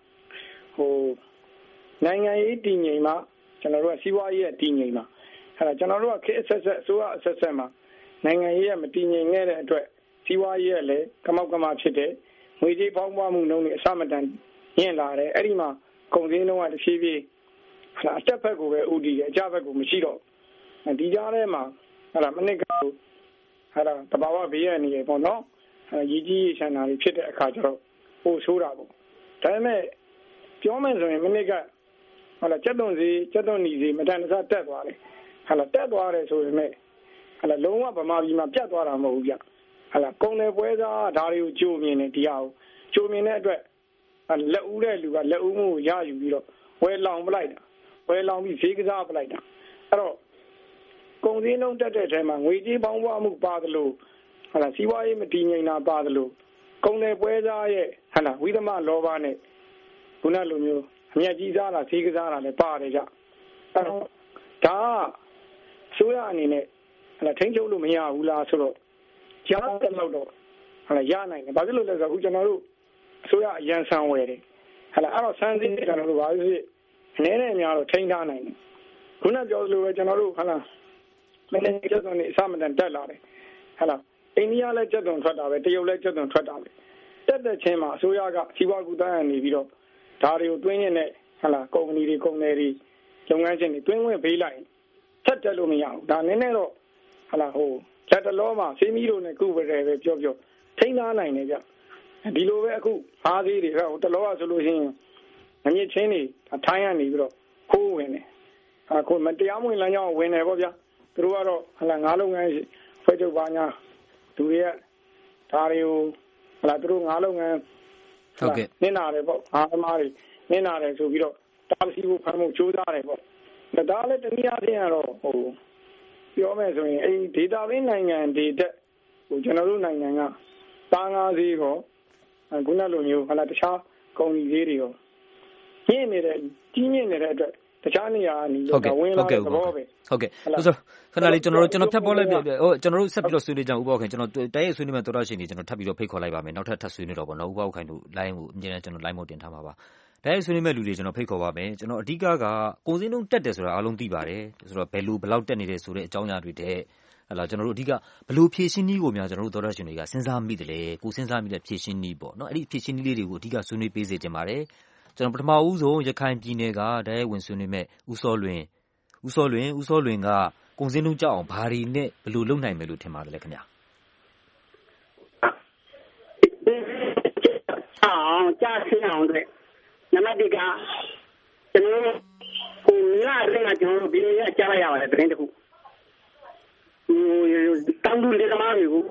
နိုင်ငံရေးတည်ငြိမ်မှကျွန်တော်တို့ကစီးပွားရေးတည်ငြိမ်မှဟာလားကျွန်တော်တို့ကခေတ်အဆက်ဆက်အစိုးရအဆက်ဆက်မှာနိုင်ငံရေးမတည်ငြိမ်ခဲ့တဲ့အတွက်စီးပွားရေးလည်းကမောက်ကမဖြစ်တယ်ငွေကြေးဖောင်းပွားမှုနှုန်းတွေအဆမတန်ညင်လာတယ်အဲ့ဒီမှာကုန်စည်နှုန်းကတစ်ဖြည်းဖြည်းဟာလားအတက်ဘက်ကိုပဲဥတည်တယ်အကျဘက်ကိုမရှိတော့ဒီကြားထဲမှာဟာလားမနစ်ကဟာလားတဘာဝဘေးရနေရပေါ့နော်ရည်ကြီးချမ်းသာတွေဖြစ်တဲ့အခါကျတော့ပို့ဆိုးတာပေါ့ဒါပေမဲ့ပြောမယ်ဆိုရင်မနစ်ကဟာလားကျက်သွန်နီစီမတန်တဆတက်သွားတယ်ဟာလားတက်သွားတယ်ဆိုပေမဲ့ဟာလားလုံးဝဗမာပြည်မှာပြတ်သွားတာမဟုတ်ဘူးဗျဟာလားကုန်တယ်ပွဲစားဒါတွေကိုကြိုမြင်နေဒီဟာကိုကြိုမြင်တဲ့အတွက်လက်ဦးတဲ့လူကလက်ဦးမှုကိုရယူပြီးတော့ဝယ်လောင်ပလိုက်တာဝယ်လောင်ပြီးဈေးကစားပလိုက်တာအဲ့တော့ကုန်စည်နှုန်းတက်တဲ့အချိန်မှာငွေကြေးပေါင်းပွားမှုပါသလိုဟာလားစီးပွားရေးမတည်ငြိမ်တာပါသလိုကုန်တယ်ပွဲစားရဲ့ဟာလားဝိသမလောဘနဲ့ခုနလိုမျိုးအမျက်ကြီးစားတာဈေးကစားတာလည်းပါတယ်ကြအဲ့တော့ဒါဆိုရအနေနဲ့ဟာလားထိန်းချုပ်လို့မရဘူးလားဆိုတော့ကြားတဲ့လောက်တော့ဟာလားရနိုင်တယ်ဘာဖြစ်လို့လဲဆိုတော့အခုကျွန်တော်တို့အစိုးရအရန်ဆန်ဝယ်တယ်ဟာလားအဲ့တော့ဆန်စည်းကျွန်တော်တို့ဘာဖြစ်အနေနဲ့များတော့ထိန်းထားနိုင်တယ်ခုနပြောသလိုပဲကျွန်တော်တို့ဟာလားမင်းကျက်သွန်နေအစမတန်တက်လာတယ်ဟာလားအိန္ဒိယလည်းကျက်သွန်ထွက်တာပဲတရုတ်လည်းကျက်သွန်ထွက်တာပဲတက်တဲ့ချင်းမှာအစိုးရကစီးပွားကူးသန်းနေပြီးတော့ဒါတွေကိုတွင်းရင်နဲ့ဟာလားကုမ္ပဏီတွေကုန်တယ်တွေလုပ်ငန်းရှင်တွေတွင်းဝင်ပေးလိုက်ဆက်တက်လို့မရဘူးဒါနည်းနည်းတော့ဟာလားလက်တလောမှာစေးမီတို့နဲ့ကုပဲပဲပြောထိန်းထားနိုင်တယ်ဗျဒီလိုပဲအခုအားသေးတွေတလောကဆိုလို့ရှိရင်ငမြင့်ချင်းတွေထိုင်းကနေပြီးတော့ခိုးဝင်တယ်အခုမတရားမဝင်လမ်းကြောင်းဝင်တယ်ပေါ့ဗျာသူတို့ကတော့ဟလာငါးလုပ်ငန်းဖွဲ့ချုပ်ပါညာသူတွေကဒါတွေကိုဟလာသူတို့ငါးလုပ်ငန်းနစ်နာတယ်ပေါ့ငါးသမားတွေနစ်နာတယ်ဆိုပြီးတော့တားဆီးဖို့ဖမ်းဖို့ကြိုးစားတယ်ပေါ့ဒါလည်းတနည်းအားဖြင့်ကတော့ပြောမယ်ဆိုရင်ဒေတာရင်းနိုင်ငံတွေတက်ကျွန်တော်တို့နိုင်ငံကသားငါးဈေးရောခုနလိုမျိုးတခြားကုန်စည်ဈေးတွေရောကြီးမြင့်နေတဲ့အတွက်တခြားနေရာကနေဝင်လာတဲ့သဘောပဲဟုတ်ကဲ့ဆိုတော့ခဏလေးကျွန်တော်ဖြတ်ပေါ်လိုက်ကျွန်တော်တို့ဆက်ပြီးတော့ဆွေးနွေးကြအောင်ဥပဒေခိုင်ကျွန်တော်တိုက်ရိုက်ဆွေးနွေးမဲ့တော်တော်ရှင်တွေကျွန်တော်ထပ်ပြီးတော့ဖိတ်ခေါ်လိုက်ပါမယ်နောက်ထပ်ဆွေးနွေးတော့ပေါ့နော်ဥပဒေခိုင်တို့ line ကိုအမြဲတမ်းကျွန်တော် line မို့တင်ထားမှာပါတိုက်ရိုက်ဆွေးနွေးမဲ့လူတွေကျွန်တော်ဖိတ်ခေါ်ပါမယ်ကျွန်တော်အဓိကကုန်စည်နှုန်းတက်တယ်ဆိုတာအားလုံးသိပါတယ်ဆိုတော့ဘယ်လောက်တက်နေတယ်ဆိုတဲ့အကြောင်းအရာတွေတဲ့ကျွန်တော်တို့အဓိကဘယ်လိုဖြည့်ရှင်းနည်းကိုများကျွန်တော်တို့တော်တော်ရှင်တွေကစဉ်းစားမိတယ်လေကိုစဉ်းစားမိတဲ့ဖြည့်ရှင်းနည်းပေါ့နော်အဲ့ဒီဖြည့်ရှင်းနည်းလေးတွေကိုအဓိကဆွေးနွေးပေးစေချင်ပါတယ်ကျွန်တော်ပထမဦးဆုံးရခိုင်ပြည်နယ်ကတိုက်ရိုက်ဝင်ဆွေးနွေးမဲ့ဦးစောလွင်ကကုန်စည်နှုန်းကြောက်အောင်ဘာတွေနဲ့ဘယ်လိုလုပ်နိုင်မယ်လို့ထင်ပါတယ်လဲခင်ဗျာကြားရှင်းအောင်တဲ့နံပါတ်1ကကျွန်တော်ကိုလာတဲ့ကျွန်တော်ဒီနေ့ကြားရပါတယ်သတင်းတစ်ခုတောင်သူလယ်သမားတွေကို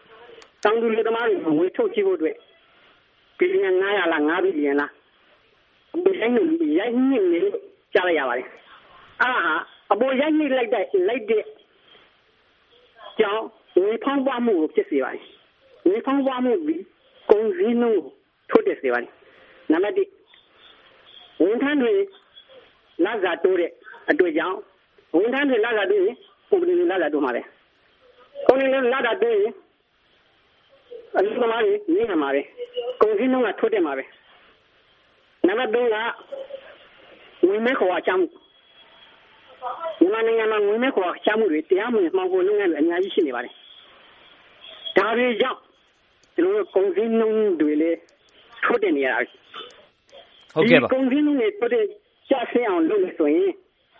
ဝေထုတ်ကြည့်ဖို့အတွက်ပြည်နယ်900လား5ဘီလီယံလားရိုက်ညစ်နေလို့ကြားရပါတယ်အပေါ်ရိုက်ညစ်လိုက်တဲ့ကြောင့်ဝေဖောင်းပွားမှုကိုဖြစ်စေပါတယ်ဝေဖောင်းပွားမှုပြီးကုန်စည်နှုန်းထိုးတက်စေပါတယ်နံပါတ်1ဝန်ထမ်းတွေလစာတိုးတဲ့အတွေ့အကြုံဝန်ထမ်းတွေလစာတိုးရင်ကုမ္ပဏီတွေလစာတိုးမှာပဲကုမ္ပဏီတွေလစာတိုးရင်အလုပ်သမားတွေနေမှာပဲကုန်စည်နှုန်းကထိုးတက်မှာပဲနံပါတ်3ကဝင်မဲ့ခေါ်ချမှုမြန်မာနိုင်ငံမှာဝင်မဲ့ခေါ်ချမှုတွေတရားမဝင်မှောင်ခိုလုပ်ငန်းတွေအများကြီးရှိနေပါတယ်ဒါတွေကြောင့်ကျွန်တော်တို့ကုန်စည်နှုန်းတွေလည်းထိုးတက်နေရတာဟုတ်ကဲ့ပါကုန်စည်နှုန်းတွေထိုးတက်ကျဆင်းအောင်လုပ်လို့ဆိုရင်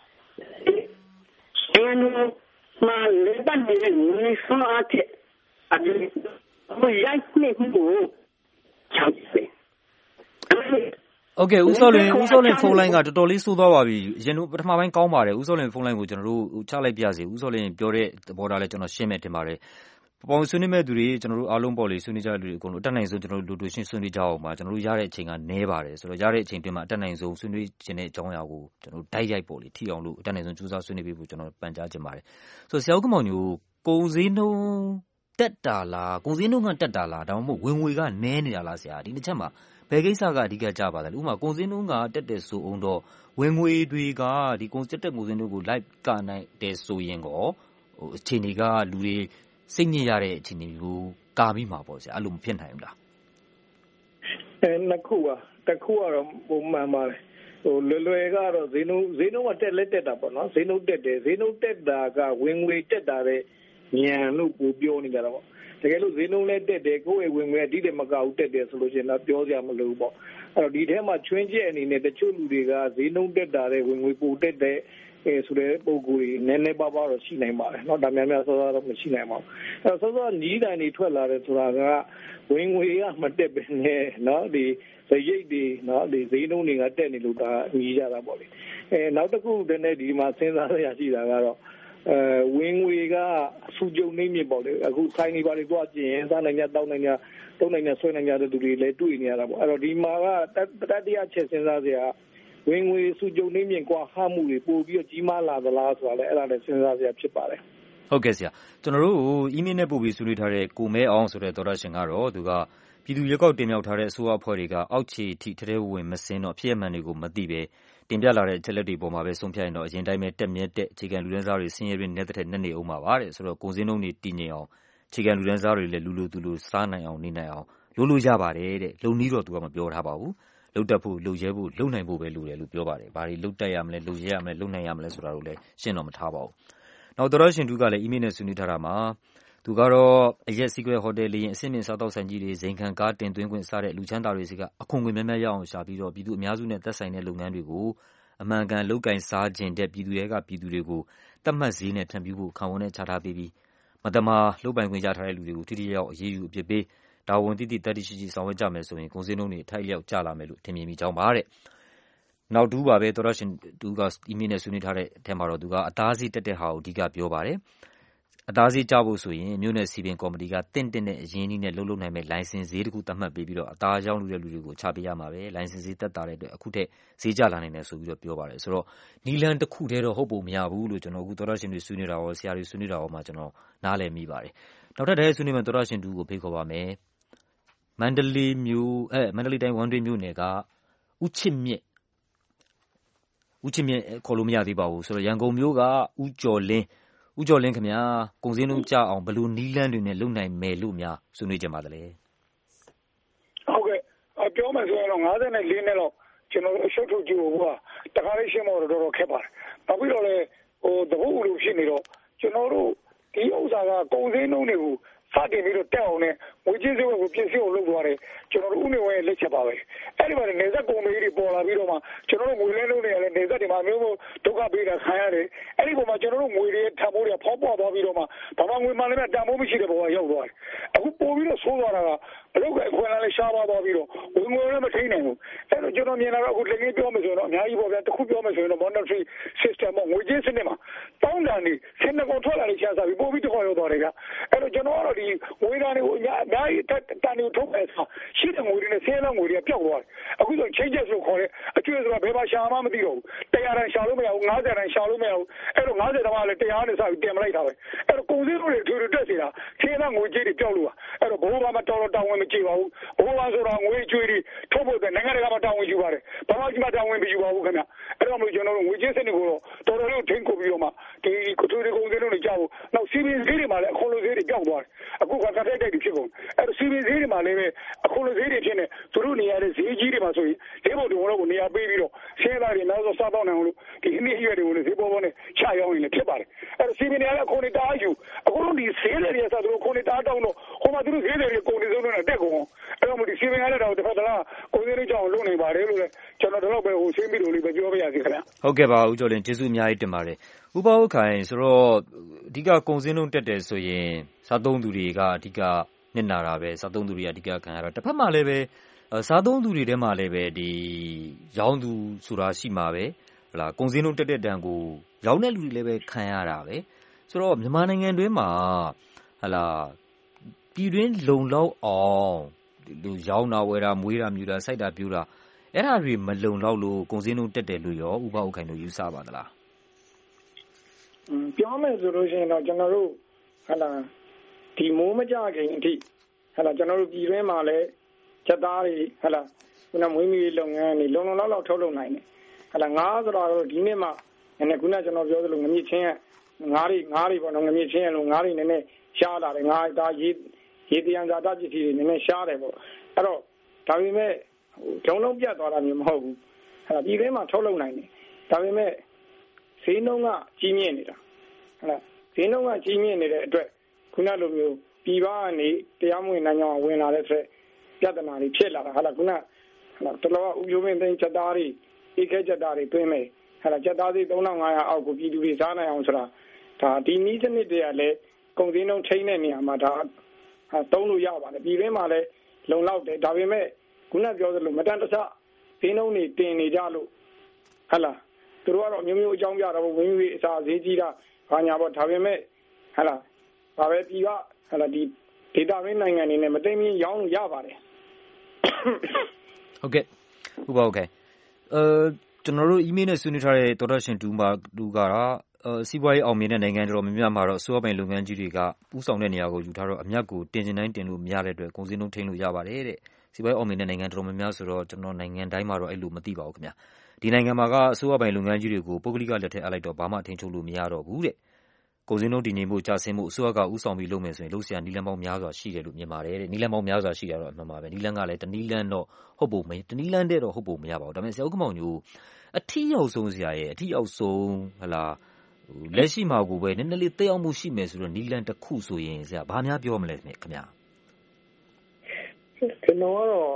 မှာလေပတ်နေတဲ့နေဆွမ်းအားတဲ့အပြင်ရိုက်နေမှုကိုချောက်တယ်โอเคဦးစောလင်ဖုန်းလိုင်းကတော်တော်လေးဆိုးသွားပါပြီအရင်ပထမပိုင်းကောင်းပါတယ်ဦးစောလင်ဖုန်းလိုင်းကိုကျွန်တော်တို့ချလိုက်ပြစီဦးစောလင်ပြောတဲ့သဘောထားလဲကျွန်တော်ရှင်းမယ်တင်ပါတယ်ပေါင်းဆွေးနွေးမဲ့သူတွေကျွန်တော်တို့အားလုံးပေါ်လေဆွေးနွေးကြတဲ့လူတွေအကုန်လုံးအတက်နိုင်ဆုံးကျွန်တော်တို့လူရှင်းဆွေးနွေးကြအောင်ပါကျွန်တော်တို့ရတဲ့အချိန်ကနည်းပါတယ်ဆိုတော့ရတဲ့အချိန်တွင်းမှာအတက်နိုင်ဆုံးဆွေးနွေးခြင်းတဲ့အကြောင်းအရာကိုကျွန်တော်တို့တိုက်ရိုက်ပေါ်လေထိအောင်လို့အတက်နိုင်ဆုံးကြိုးစားဆွေးနွေးပေးဖို့ကျွန်တော်ပန်ကြားခြင်းပါတယ်ဆိုတော့ဆရာဦးကမောင်ညိုကုန်စည်နှုန်းတက်တာလားကုန်စည်နှုန်းကတက်တာလားဒါမှမဟုတ်ဝင်ငွေကနည်းနေတာလားဆရာဒီတစ်ချက်မှာဘယ်ကိစ္စကအဓိကကြပါလဲဥပမာကုန်စည်နှုန်းကတက်တယ်ဆိုအောင်တော့ဝင်ငွေတွေကဒီကုန်စည်တက်ကုန်စည်နှုန်းကိုလိုက်ကနိုင်တယ်ဆိုရင်ကောအခြေအနေကလူတွေစိတ်ညစ်ရတဲ့အခြေအနေကိုကာမိမှာပေါ့ဆရာအဲ့လိုမဖြစ်နိုင်ဘူးလားနှစ်ခုတစ်ခုကတော့ပုံမှန်ပါတယ်လွယ်ကတော့ဈေးနှုန်းကတက်လက်တက်တာပေါ့နော်ဈေးနှုန်းတက်တယ်ဈေးနှုန်းတက်တာကဝင်ငွေတက်တာတဲ့ညံလို့ပြောနေကြတာပေါ့တကယ်လို့ဈေးနှုန်းလည်းတက်တယ်ကိုယ့်ရဲ့ဝင်ငွေဒီတဲ့မကဘူးတက်တယ်ဆိုလို့ရှိရင်တော့ပြောစရာမလိုဘူးပေါ့အဲ့တော့ဒီထဲမှာချွင်းချက်အနေနဲ့တချို့လူတွေကဈေးနှုန်းတက်တာတဲ့ဝင်ငွေပိုတက်တဲ့ဆိုတဲ့ပုံကိုယ်ကြီးနည်းနည်းပါးပါးတော့ရှိနိုင်ပါတယ်เนาะဒါများများစောစောတော့မရှိနိုင်ပါဘူးအဲ့တော့စောစောညီးတန်တွေထွက်လာတယ်ဆိုတာကဝင်ငွေကမတက်ပဲနဲ့เนาะဒီစရိတ်တွေเนาะဒီဈေးနှုန်းတွေကတက်နေလို့ဒါညီးကြတာပေါ့လေနောက်တစ်ခုတည်းနဲ့ဒီမှာစဉ်းစားရရှိတာကတော့ဝင်ငွေကအဆူကြုံနေမြင့်ပေါ့လေအခုဆိုင်နေပါလေတော့ကျင်စားနိုင်ကြတောင်းနိုင်ကြတုံးနိုင်ကြဆွဲနိုင်ကြတဲ့သူတွေလည်းတွေ့နေရတာပေါ့အဲ့တော့ဒီမှာကတတိယချက်စဉ်းစားစရာဝင်ငွေစုကြုံနေမြင့်กว่าဟာမှုတွေပို့ပြီးကြီးမားလာသလားဆိုတာလည်းအဲ့ဒါလည်းစဉ်းစားစရာဖြစ်ပါတယ်ဟုတ်ကဲ့ဆရာကျွန်တော်တို့အီးမေးလ်နဲ့ပို့ပြီးဆွေးနွေးထားတဲ့ကိုမဲအောင်ဆိုတဲ့သောရရှင်ကတော့သူကပြည်သူရွေးကောက်တင်မြှောက်ထားတဲ့အစိုးရအဖွဲ့တွေကအောက်ခြေထိထဲဝင်မစင်းတော့ဖြစ်ရမှန်တွေကိုမသိပဲတင်ပြလာတဲ့အချက်လက်တွေပေါ်မှာပဲဆုံးဖြတ်ရင်တော့အရင်တိုင်းပဲတက်မြက်တဲ့အခြေခံလူတန်းစားတွေဆင်းရဲတွင်နေတဲ့နဲ့နေအောင်ပါတဲ့ဆိုတော့ကုန်စည်နှုန်းတွေတည်ငြိမ်အောင်အခြေခံလူတန်းစားတွေလည်းလူသူလူစားနိုင်အောင်နေနိုင်အောင်လို့ရပါတယ်တဲ့လုံနည်းတော့သူကမပြောထားပါဘူးလုံတက်ဖို့လုံရဲဖို့လုံနိုင်ဖို့ပဲလိုတယ်လို့ပြောပါတယ်ဘာတွေလုံတက်ရမလဲလုံရဲရမလဲလုံနိုင်ရမလဲဆိုတာကိုလည်းရှင်းတော့မထားပါဘူးနောက်တော်ရှင်သူကလည်းအီးမေးလ်နဲ့ဆွေးနွေးထားတာမှာသူကတော့အရက်စီကွဲဟိုတယ်လေရင်အဆင့်မြင့်စားတောက်ဆိုင်ကြီးတွေဇိမ်ခံကားတင်သွင်းခွင့်စတဲ့လူချမ်းသာတွေစီကအခွန်ငွေများများရအောင်ရှာပြီးတော့ပြည်သူအများစုနဲ့သက်ဆိုင်တဲ့လုပ်ငန်းတွေကိုအမှန်ကန်လုပ်ကင်စားခြင်းတဲ့ပြည်သူတွေကပြည်သူတွေကိုတတ်မှတ်ဈေးနဲ့ထံပြဖို့ခံဝန်နဲ့ချထားပေးပြီးမတမာလုပ်ပိုင်ခွင့်ရထားတဲ့လူတွေကိုထိထိရောက်အရေးယူအပြစ်ပေးဒါဝန်တိတိတတိရှိရှိဆောင်ရွက်ကြမယ်ဆိုရင်ကုန်စည်နှုန်းတွေအထိုက်လျောက်ကျလာမယ်လို့ထင်မြင်မိကြောင်းပါတဲ့နောက်တူပါပဲတော်ရရှင်တူကအီးမေးလ်နဲ့ဆွေးနွေးထားတဲ့အထက်မှာတော့သူကအသားစီးတက်တဲ့ဟာကိုအဓိကပြောပါတယ်အသားဈေးကျဖို့ဆိုရင်မြို့နယ်စည်ပင်ကော်မတီကတင့်တဲ့အရင်းအနှီးနဲ့လုပ်နိုင်မဲ့လိုင်စင်ဈေးတစ်ခုသတ်မှတ်ပေးပြီးတော့အသားရောင်းလူတွေကိုချပေးရမှာပဲလိုင်စင်ဈေးသက်သာတဲ့အတွက်အခုထက်ဈေးကျလာနိုင်တယ်ဆိုပြီးတော့ပြောပါတယ်ဆိုတော့နီလန်တစ်ခုတည်းတော့ဟုတ်ပုံမရဘူးလို့ကျွန်တော်အခုသောတာရှင်တွေဆွေးနွေးတာရောဆရာတွေဆွေးနွေးတာရောမှကျွန်တော်နားလည်မိပါတယ်နောက်ထပ်တည်းဆွေးနွေးမဲ့သောတာရှင်တူကိုဖိတ်ခေါ်ပါမယ်မန္တလေးတိုင်းဝန်တွင်းမြို့နယ်ကဦးချစ်မြင့်ခေါ်လို့မရသေးပါဘူးဆိုတော့ရန်ကုန်မြို့ကဦးကျော်လင်းခင်ဗျာကုန်စည်နှုန်းကျအောင်ဘယ်လိုနီးလန်းတွေနဲ့လုပ်နိုင်မယ်လို့များဆွေးနွေးကြပါသလဲဟုတ်ကဲ့ပြောမယ်ဆိုရင်တော့54နဲ့တော့ကျွန်တော်အရှုပ်ထုတ်ကြည့်ဖို့ကတခါလေးရှင်းဖို့တော့တော်တော်ခက်ပါတယ်နောက်ပြီးတော့လည်းသဘောဥလို့ဖြစ်နေတော့ကျွန်တော်တို့ဒီဥစ္စာကကုန်စည်နှုန်းတွေကိုစတင်ပြီးတော့တက်အောင်နဲ့ငွေကြေးစည်းဝယ်ကိုပြင်ဆင်အောင်လုပ်သွားတယ်ကျွန်တော်တို့ဥနေဝဲလက်ချက်ပါပဲအဲ့ဒီမှာနေဆက်ကုန်တွေပေါ်လာပြီးတော့မှကျွန်တော်တို့ငွေလဲလုံးတွေလည်းနေဆက်တွေမှာမျိုးဒုက္ခပေးတာခံရတယ်အဲ့ဒီပုံမှာကျွန်တော်တို့ငွေတွေထပ်ဖို့တွေဖောက်ပွားသွားပြီးတော့မှဘာမှငွေမှလည်းတန်ဖိုးမရှိတဲ့ဘဝရောက်သွားတယ်အခုပို့ပြီးတော့ဆိုးသွားတာကအလုပ်ကအခွင့်အလမ်းလည်းရှားပါသွားပြီးတော့ငွေလည်းမထိန်နိုင်ဘူးအဲ့တော့ကျွန်တော်မြင်လာတော့အခုတကယ်ပြောမယ်ဆိုတော့အများကြီးပေါ့ဗျာတစ်ခုပြောမယ်ဆိုရင်တော့ monetary system မှာငွေကြေးစနစ်မှာတောင်းတန်နေစနစ်ကိုထွက်လာတဲ့ချမ်းသာပြီးပို့ပြီးတော့ရောက်သွားတယ်ကအဲ့တော့ကျွန်တော်ကတော့ဒီငွေသားတွေကိုအများကြီးတန်တွေထုတ်မယ်ဆိုရှိတဲ့ငွေတွေနဲ့ဆင်းရဲငွေတွေပျောက်သွားတယ်အခုဆို changes လို့ခေါ်တဲ့အကျွေးဆိုတာဘယ်မှာရှာမှမသိတော့ဘူး100တန်ရှာလို့မရဘူး50တန်ရှာလို့မရဘူးအဲ့တော့50တန်မှလည်း100နဲ့စပြီးတင်မလိုက်တာပဲအဲ့တော့ကုန်စည်တွေထူထူတက်စီတာဆင်းရဲငွေကြေးတွေပျောက်လို့အဲ့တော့ဘိုးဘာမှတော်တော်တောင်းဝင်မကြည့်ပါဘူးဘိုးဘာဆိုတာငွေကျွေးတွေထုတ်ဖို့တဲ့နိုင်ငံတကာမှာတောင်းဝင်ယူပါတယ်ဘာမှကြီးမှတောင်းဝင်မယူပါဘူးခင်ဗျအဲ့တော့မျိုးကျွန်တော်တို့ငွေကြေးစနစ်ကိုတော့တော်တော်လေးထိန်းကိုပြီးတော့မှဒီကုထုတွေကုန်စည်တွေကြောက်နောက်စီးပင်းဈေးတွေမှာလည်းအခွန်လိုဈေးတွေပျောက်သွားတယ်အခုကတိုက်တွေဖြစ်ကုန်အဲ့တော့စီးပင်းဈေးတွေမှာလည်းအခွန်လိုဈေးတွေဖြစ်နေသူတို့နေရာတဲ့ဈေးကြီးတွေမှာဆိုရင်ဈေးပေါ်တွေတော့နေရာပေးပြီးတော့ရှင်းသားတွေနောက်ဆုံးစားတော့နိုင်အောင်လို့ဒီအနည်းရွယ်တွေကိုလည်းဈေးပေါ်နဲ့ချရောင်းရင်လည်းဖြစ်ပါတယ်အဲ့တော့စီးပင်းတွေကလည်းအခွန်တွေတားယူအခုတို့ဒီဈေးတွေဆက်သူတို့အခွန်တွေတားတောင်းတော့ဟိုမှာသူတို့ဈေးတွေကုန်နေစုံနဲ့တက်ကုန်အဲ့တော့ဒီစီးပင်းကလည်းတော့တစ်ခါတလားကုန်စည်တွေကြောင်းလုပ်နေပါတယ်လို့လည်းကျွန်တော်တို့ပဲဟိုရှင်းပြီးလို့လေးပဲပြောပြရစီခင်ဗျဟုတ်ကဲ့ပါဦးကျော်လင်းကျေးဇူးအများကြီးတင်ပါတယ်ဥပဟုတ်ခိုင်ဆိုတော့အဓိကကုန်စည်နှုန်းတက်တယ်ဆိုရင်စားသုံးသူတွေကအဓိကနစ်နာတာပဲစားသုံးသူတွေအဓိကခံရတော့တစ်ဖက်မှာလည်းပဲစားသုံးသူတွေထဲမှာလည်းပဲဒီရောင်းသူဆိုတာရှိမှာပဲဟလာကုန်စည်နှုန်းတက်တဲ့တန်ကိုရောင်းတဲ့လူတွေလည်းပဲခံရတာပဲဆိုတော့မြန်မာနိုင်ငံတွင်းမှာဟလာပြည်တွင်းလုံလောက်အောင်လူရောင်းတာဝယ်တာမွေးတာမြူတာစိုက်တာပြိုးတာအဲ့ဒါတွေမလုံလောက်လို့ကုန်စည်နှုန်းတက်တယ်လို့ရောဥပဟုတ်ခိုင်တို့ယူဆပါသလားပြောမယ်ဆိုလို့ရှိရင်တော့ကျွန်တော်တို့ဟလာဒီမိုးမကြခင်အထိဟလာကျွန်တော်တို့ပြည်တွင်းမှာလည်းချက်သားတွေဟလာခုနမွေးမြူရေးလုပ်ငန်းတွေလုံလောက်ထုတ်လုပ်နိုင်တယ်ဟလာငါးဆိုတော့ဒီနေ့မှနည်းခုနကျွန်တော်ပြောသလိုငမြင့်ချင်းငါးတွေပေါ့နော်ငမြင့်ချင်းလို့ငါးတွေနည်းနည်းရှားလာတယ်ငါးဒါရေးတရားဇာတပစ္စည်းတွေနည်းနည်းရှားတယ်ပေါ့အဲ့တော့ဒါပေမဲ့ဂျုံလုံးပြတ်သွားတာမျိုးမဟုတ်ဘူးဟလာပြည်တွင်းမှာထုတ်လုပ်နိုင်တယ်ဒါပေမဲ့ဈေးနှုန်းကကြီးမြင့်နေတာဟလာဈေးနှုန်းကကြီးမြင့်နေတဲ့အတွက်ခုနလိုမျိုးပြည်ပကနေတရားမဝင်နိုင်ငံမှာဝင်လာတဲ့ဆိုပြဿနာတွေဖြစ်လာတာဟာလားခုနတလောကဥယျာဉ်သိန်းချက်သားတွေဧကချက်သားတွေတွင်းမယ်ဟာလားချက်သားစီ3500အောက်ကိုပြည်သူတွေစားနိုင်အောင်ဆိုတာဒါဒီနည်းစနစ်တွေကလည်းကုန်စည်နှုန်းထိန်းတဲ့နေရာမှာဒါသုံးလို့ရပါတယ်ပြည်တွင်းမှာလည်းလုံလောက်တယ်ဒါပေမဲ့ခုနပြောသလိုမတန်တဆဈေးနှုန်းတွေတင်နေကြလို့ဟာလားသူတို့ကတော့မျိုးအကြောင်းပြတော့ဝင်ပြီးအစာဈေးကြီးတာဘာညာပေါ့ဒါပေမဲ့ဟာလားဒါပဲပြည်ကဟာလားဒီဒေတာရင်းနိုင်ငံတွေနဲ့မသိမင်းရောင်းလို့ရပါတယ်ဟုတ်ကဲ့ဥပဟုတ်ကဲ့ကျွန်တော်တို့ email နဲ့ဆွေးနွေးထားတဲ့တော်တော်ရှင်တူကတော့စီးပွားရေးအောင်မြင်တဲ့နိုင်ငံတော်များများမှာတော့အစိုးရပိုင်လုပ်ငန်းကြီးတွေကပူးဆောင်တဲ့နေရာကိုယူထားတော့အမြတ်ကိုတင်တိုင်းတင်လို့မရတဲ့အတွက်ကုန်စည်နှုန်းထိန်းလို့ရပါတယ်တဲ့စီးပွားရေးအောင်မြင်တဲ့နိုင်ငံတော်များများဆိုတော့ကျွန်တော်နိုင်ငံတိုင်းမှာတော့အဲ့လိုမသိပါဘူးခင်ဗျာဒီနိုင်ငံမှာကအစိုးရပိုင်လုပ်ငန်းကြီးတွေကိုပုဂ္ဂလိကလက်ထက်အပ်လိုက်တော့ဘာမှထိန်းချုပ်လို့မရတော့ဘူးတဲ့ကုန်စည်နှုန်းတည်ငြိမ်မှုကျဆင်းမှုအစိုးရကဥဆောင်ပြီးလုပ်မယ်ဆိုရင်လုပ်စရာနီလန်းပေါင်းများစွာရှိတယ်လို့မြင်ပါတယ်တဲ့နီလန်းပေါင်းများစွာရှိတာတော့အမှန်ပါပဲနီလန်းကလည်းတနီလန်းတော့ဟုတ်ပုံမတနီလန်းတဲ့တော့ဟုတ်ပုံမရပါဘူးဒါပေမဲ့ဆရာဥက္ကမောင်ညိုအထီးရောက်ဆုံးဆရာရဲ့အထီးရောက်ဆုံးဟလာလက်ရှိမှာကိုပဲနည်းနည်းလေးတက်ရောက်မှုရှိမယ်ဆိုတော့နီလန်းတစ်ခုဆိုရင်ဆရာဘာများပြောမလဲခင်ဗျာကျွန်တော်ကတော့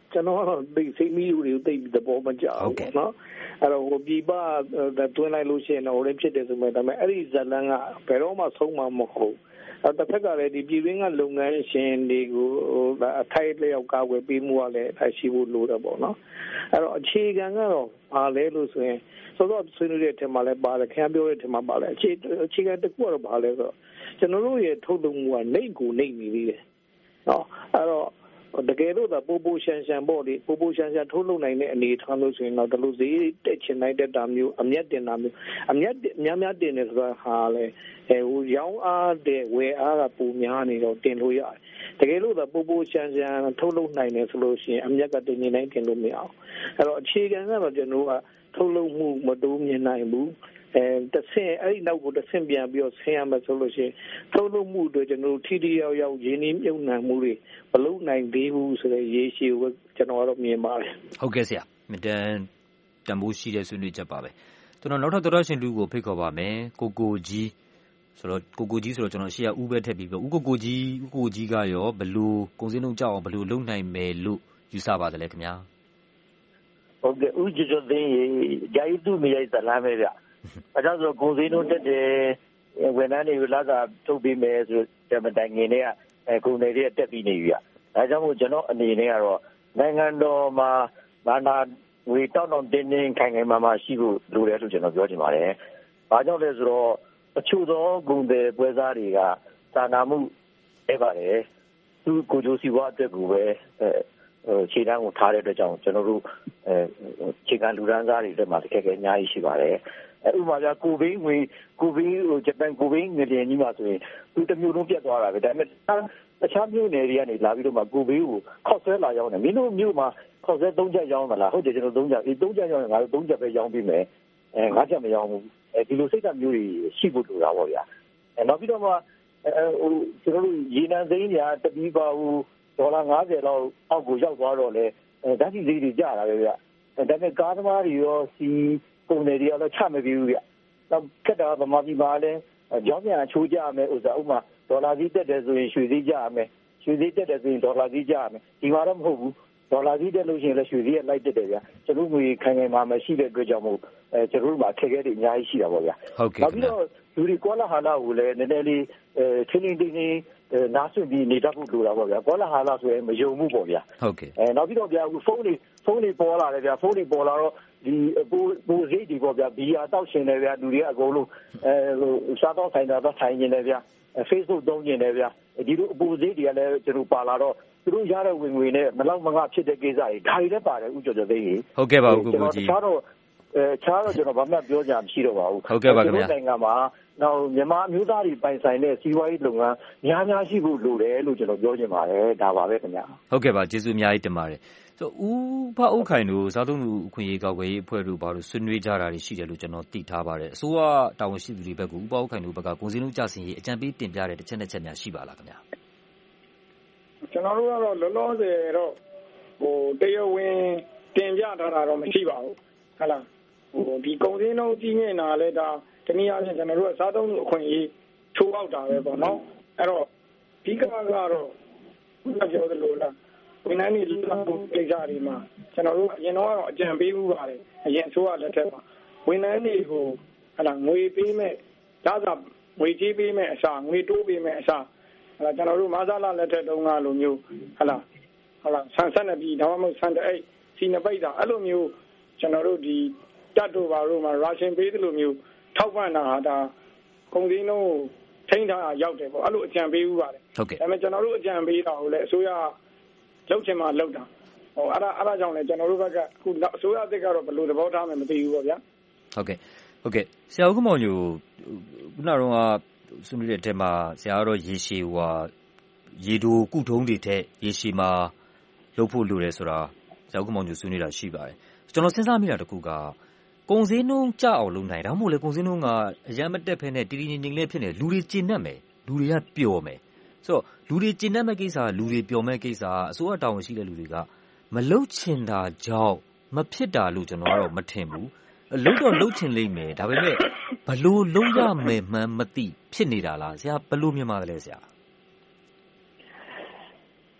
ကျွန်တော်ကတော့သိစိတ်မီးတွေကိုသိပြီးသဘောမကျဘူးเนาะအဲ့တော့ပြည်ပတွင်းလိုက်လို့ရှိရင်တော့ရင်းဖြစ်တယ်ဆိုမှဒါပေမဲ့အဲ့ဒီဇလန်ကဘယ်တော့မှဆုံးမှာမဟုတ်တစ်ဖက်ကလည်းဒီပြည်တွင်းကလုပ်ငန်းရှင်တွေကိုအထိုက်လျောက်ကာကွယ်ပေးမှုကလည်းအရှိဖို့လိုတယ်ပေါ့နော်အဲ့တော့အခြေခံကတော့ဘာလဲလို့ဆိုရင်စောစောဆွေးနွေးတဲ့အထက်မှာလည်းပါတယ်ခင်ဗျားပြောတဲ့အထက်မှာပါလဲအခြေခံတစ်ခုကတော့ဘာလဲဆိုတော့ကျွန်တော်တို့ရဲ့ထုတ်လုပ်မှုကနှိမ့်ကိုနှိမ့်နေသေးတယ်နော်အဲ့တော့တကယ်လို့သာပိုးရှန်ရှန်ပေါ့လေပိုးရှန်ရှန်ထုတ်လုပ်နိုင်တဲ့အနေအထားလို့ဆိုရင်တော့ဒီလိုဈေးတက်ချင်လိုက်တဲ့တာမျိုးအမျက်တင်တာမျိုးအမျက်များတင်တယ်ဆိုတာဟာလေဟိုရောင်းအားတဲ့ဝယ်အားကပိုများနေတော့တင်လို့ရတယ်တကယ်လို့သာပိုးရှန်ရှန်ထုတ်လုပ်နိုင်တယ်ဆိုလို့ရှိရင်အမျက်ကတင်နေနိုင်တင်လို့မရအောင်အဲ့တော့အခြေခံကတော့ကျွန်တော်ကထုတ်လုပ်မှုမတိုးမြင်နိုင်ဘူးတဆင့်အဲ့ဒီနောက်ကိုတဆင့်ပြန်ပြီးတော့ဆင်းရမယ်ဆိုလို့ရှိရင်ထုတ်လုပ်မှုတွေကျွန်တော်ထိထိရောက်ရောက်ရင်းနှီးမြှုပ်နှံမှုတွေမလုပ်နိုင်သေးဘူးဆိုတဲ့ရေးရှိကိုကျွန်တော်ကတော့မြင်ပါတယ်ဟုတ်ကဲ့ဆရာမတန်တန်ဖိုးရှိတဲ့ဆွေးနွေးချက်ပါပဲကျွန်တော်နောက်ထပ်တော်ရှင်လူကိုဖိတ်ခေါ်ပါမယ်ကိုကြီးဆိုတော့ကိုကြီးဆိုတော့ကျွန်တော်ရှေ့ကဦးပဲထည့်ပြီးပြောဦးကိုကြီးကရောဘလို့ကုန်စည်နှုန်းကြောက်အောင်ဘလို့လုပ်နိုင်မယ်လို့ယူဆပါတယ်လေခင်ဗျာဟုတ်ကဲ့ဦးကျော်သိန်းဂျာယီသူမိရိုက်သလားပဲဗျအဲဒါဆိုကုန်စည်နှုန်းတက်တယ်ဝန်ထမ်းတွေလာတာထုတ်ပေးမယ်ဆိုတဲ့မတိုင်ခင်တွေကကုန်တွေတက်ပြီးနေပြီဗျဒါကြောင့်မို့ကျွန်တော်အနေနဲ့ကတော့နိုင်ငံတော်မှာဘာသာဝေတောင်းတင်းခိုင်မာရှိဖို့လိုတယ်လို့ကျွန်တော်ပြောချင်ပါတယ်ဘာကြောင့်လဲဆိုတော့အချို့သောကုန်တွေပွဲစားတွေကစာနာမှုအဲ့ပါတယ်သူကိုကြိုးစီဝါအတွက်ကိုပဲခြေတန်းကိုထားတဲ့အတွက်ကြောင့်ကျွန်တော်တို့ခြေကလူဒန်းစားတွေတက်မှာတကယ်အများကြီးရှိပါတယ်ဥပမာပြကိုဘင်းဟိုဂျပန်ကိုဘင်းငလျင်ကြီးမှာဆိုရင်သူတစ်မျိုးလုံးပြတ်သွားတာပဲဒါပေမဲ့တခြားမျိုးနယ်တွေကနေလာပြီးတော့မှကိုဘင်းကိုခောက်ဆွဲလာရောက်တယ်မင်းတို့မျိုးမှာခောက်ဆွဲ3ချက်ရောင်းမလားဟုတ်တယ်ကျွန်တော်3ချက်3ချက်ရောင်းရင်ငါတို့3ချက်ပဲရောင်းပြီးမယ်5ချက်မရောင်းဘူးဒီလိုစိတ်ဓာတ်မျိုးတွေရှိဖို့လိုတာပေါ့ဗျာနောက်ပြီးတော့မှဟိုကျွန်တော်တို့ရေနံစိမ်းညာတပီးပါဟိုဒေါ်လာ50လောက်အောက်ကိုရောက်သွားတော့လေဓာတ်ဆီဈေးတွေကျတာပဲဗျဒါပေမဲ့ကားသမားတွေရောစီကုန်တွေရောချမပြီးဘူးဗျနောက်ခက်တာဗမာပြည်မှာလည်းကြောင်းပြန်အချိုးကြမယ်ဥစ္စာဥမာဒေါ်လာဈေးတက်တယ်ဆိုရင်ရွှေဈေးကျရမယ်ရွှေဈေးတက်တယ်ဆိုရင်ဒေါ်လာဈေးကျရမယ်ဒီမှာတော့မဟုတ်ဘူးဒေါ်လာဈေးတက်လို့ရှိရင်လည်းရွှေဈေးကလိုက်တက်တယ်ဗျကျွန်တော်ငွေခိုင်မှာမရှိတဲ့အတွက်ကြောင့်မို့ကျွန်တော်တို့မှာခက်ခဲတွေအများကြီးရှိတာပေါ့ဗျဟုတ်ကဲ့နောက်ပြီးတော့လူတွေကောလာဟာလာကိုလည်းနည်းနည်းလေးချင်းချင်းတင်းတင်းနားဆွပြီးနေတတ်ဖို့လိုတာပေါ့ဗျာကောလာဟာလာဆိုရင်မယုံမှုပေါ့ဗျာဟုတ်ကဲ့နောက်ပြီးတော့ဗျာဖုန်းတွေပေါ်လာတယ်ဗျာဖုန်းတွေပေါ်လာတော့ဒီပိုးစိတ်တွေပေါ့ဗျာဘီယာတောက်ရှင်တယ်ဗျာလူတွေအကုန်လုံးဟိုစားတော့ဆိုင်တာတော့ထိုင်နေတယ်ဗျာ Facebook သုံးနေတယ်ဗျာဒီလိုအပိုစိတ်တွေကလည်းကျွန်တော်ပါလာတော့သူတို့ရတဲ့ဝင်ငွေနဲ့မလောက်မငါဖြစ်တဲ့ကိစ္စတွေဒါတွေလည်းပါတယ်ဥကျော်သိန်းဟုတ်ကဲ့ပါဦးကိုကြီးခြားတော့ကျွန်တော်ဘာမှပြောကြမရှိတော့ပါဘူးဟုတ်ကဲ့ပါခင်ဗျာနိုင်ငံမှာနောက်မြန်မာအမျိုးသားတွေပိုင်ဆိုင်တဲ့စီးပွားရေးလုပ်ငန်းများရှိဖို့လိုတယ်လို့ကျွန်တော်ပြောချင်ပါတယ်ဒါပါပဲခင်ဗျာဟုတ်ကဲ့ပါကျေးဇူးအများကြီးတင်ပါတယ်ဆိုဦးဖအုတ်ခိုင်တို့စားသုံးသူအခွင့်အရေးကောက်ွယ်ရေးအဖွဲ့တို့ဘာလို့ဆွေးနွေးကြတာတွေရှိတယ်လို့ကျွန်တော်သိထားပါတယ်အစိုးရတာဝန်ရှိသူတွေဘက်ကဦးဖအုတ်ခိုင်တို့ဘက်ကကုန်စည်နှုန်းကျဆင်းရေးအကြံပေးတင်ပြတဲ့တစ်ချက်နဲ့ချက်များရှိပါလားခင်ဗျာကျွန်တော်တို့ကတော့လောလောဆယ်တော့ဟိုတရားဝင်တင်ပြထားတာတော့မရှိပါဘူးဟုတ်လားဟိုဒီကုန်စည်နှုန်းကြီးမြင့်တာလဲဒါတနည်းအားဖြင့်ကျွန်တော်တို့ကစားသုံးသူအခွင့်အရေးချိုးဖောက်တာပဲပေါ့နော်အဲ့တော့ဒီကတော့ဘုရားပြောသလိုလားဝန်ထမ်းတွေလူသားမှုကိစ္စတွေမှာကျွန်တော်တို့အရင်တော့အကြံပေးမှုပါတယ်အရင်ဆိုရလက်ထက်မှာဝန်ထမ်းတွေကိုဟလာငွေပေးမဲ့ဒါသာငွေကြီးပေးမဲ့အစားငွေတိုးပေးမဲ့အစားဟလာကျွန်တော်တို့မဆာလာလက်ထက်တုန်းကလိုမျိုးဟလာဆန်ဆက်နေပြီးဒါမှမဟုတ်ဆန်တဲ့စီနပိတ်တာအဲ့လိုမျိုးကျွန်တော်တို့ဒီတတ်တို့ဘာလို့မှာရာရှင်ပေးတယ်လို့မျိုးထောက်ပံ့တာဟာဒါကုန်စည်နှုန်းကိုထိန်းထားရောက်တယ်ပေါ့အဲ့လိုအကြံပေးဥပါတယ်ဟုတ်ကဲ့ဒါပေမဲ့ကျွန်တော်တို့အကြံပေးတာကိုလည်းအစိုးရလောက်ချင်မှလောက်တာဟိုအဲ့ဒါကြောင့်လည်းကျွန်တော်တို့ဘက်ကအခုအစိုးရအသစ်ကတော့ဘယ်လိုသဘောထားမှမသိဘူးပေါ့ဗျာဟုတ်ကဲ့ဆရာဦးကမောင်ညိုခုနကတော့ဆွေးနွေးတဲ့အထက်မှာဆရာကတော့ရေရှည်ရေတိုကုထုံးတွေထက်ရေရှည်မှာလုပ်ဖို့လိုတယ်ဆိုတာဆရာဦးကမောင်ညိုဆွေးနွေးတာရှိပါတယ်ကျွန်တော်စဉ်းစားမိတာတခုကကုန်စည်နှုန်းကျအောင်လုပ်နိုင်ဒါမှမဟုတ်လေကုန်စည်နှုန်းကအရန်မတက်ဖဲနဲ့တည်တည်ငြိမ်ငြိမ်လေးဖြစ်နေလူတွေကျဉ်တတ်မယ်လူတွေကပျော်မယ်ဆိုတော့လူတွေကျဉ်တတ်မဲ့ကိစ္စလူတွေပျော်မဲ့ကိစ္စအစိုးရတာဝန်ရှိတဲ့လူတွေကမလှုပ်ချင်တာကြောင့်မဖြစ်တာလို့ကျွန်တော်ကတော့မထင်ဘူးလှုပ်တော့လှုပ်ချင်လိမ့်မယ်ဒါပေမဲ့ဘလို့လှုပ်ရမယ်မှန်းမသိဖြစ်နေတာလားဆရာဘလို့မြင်ပါသလဲဆရာ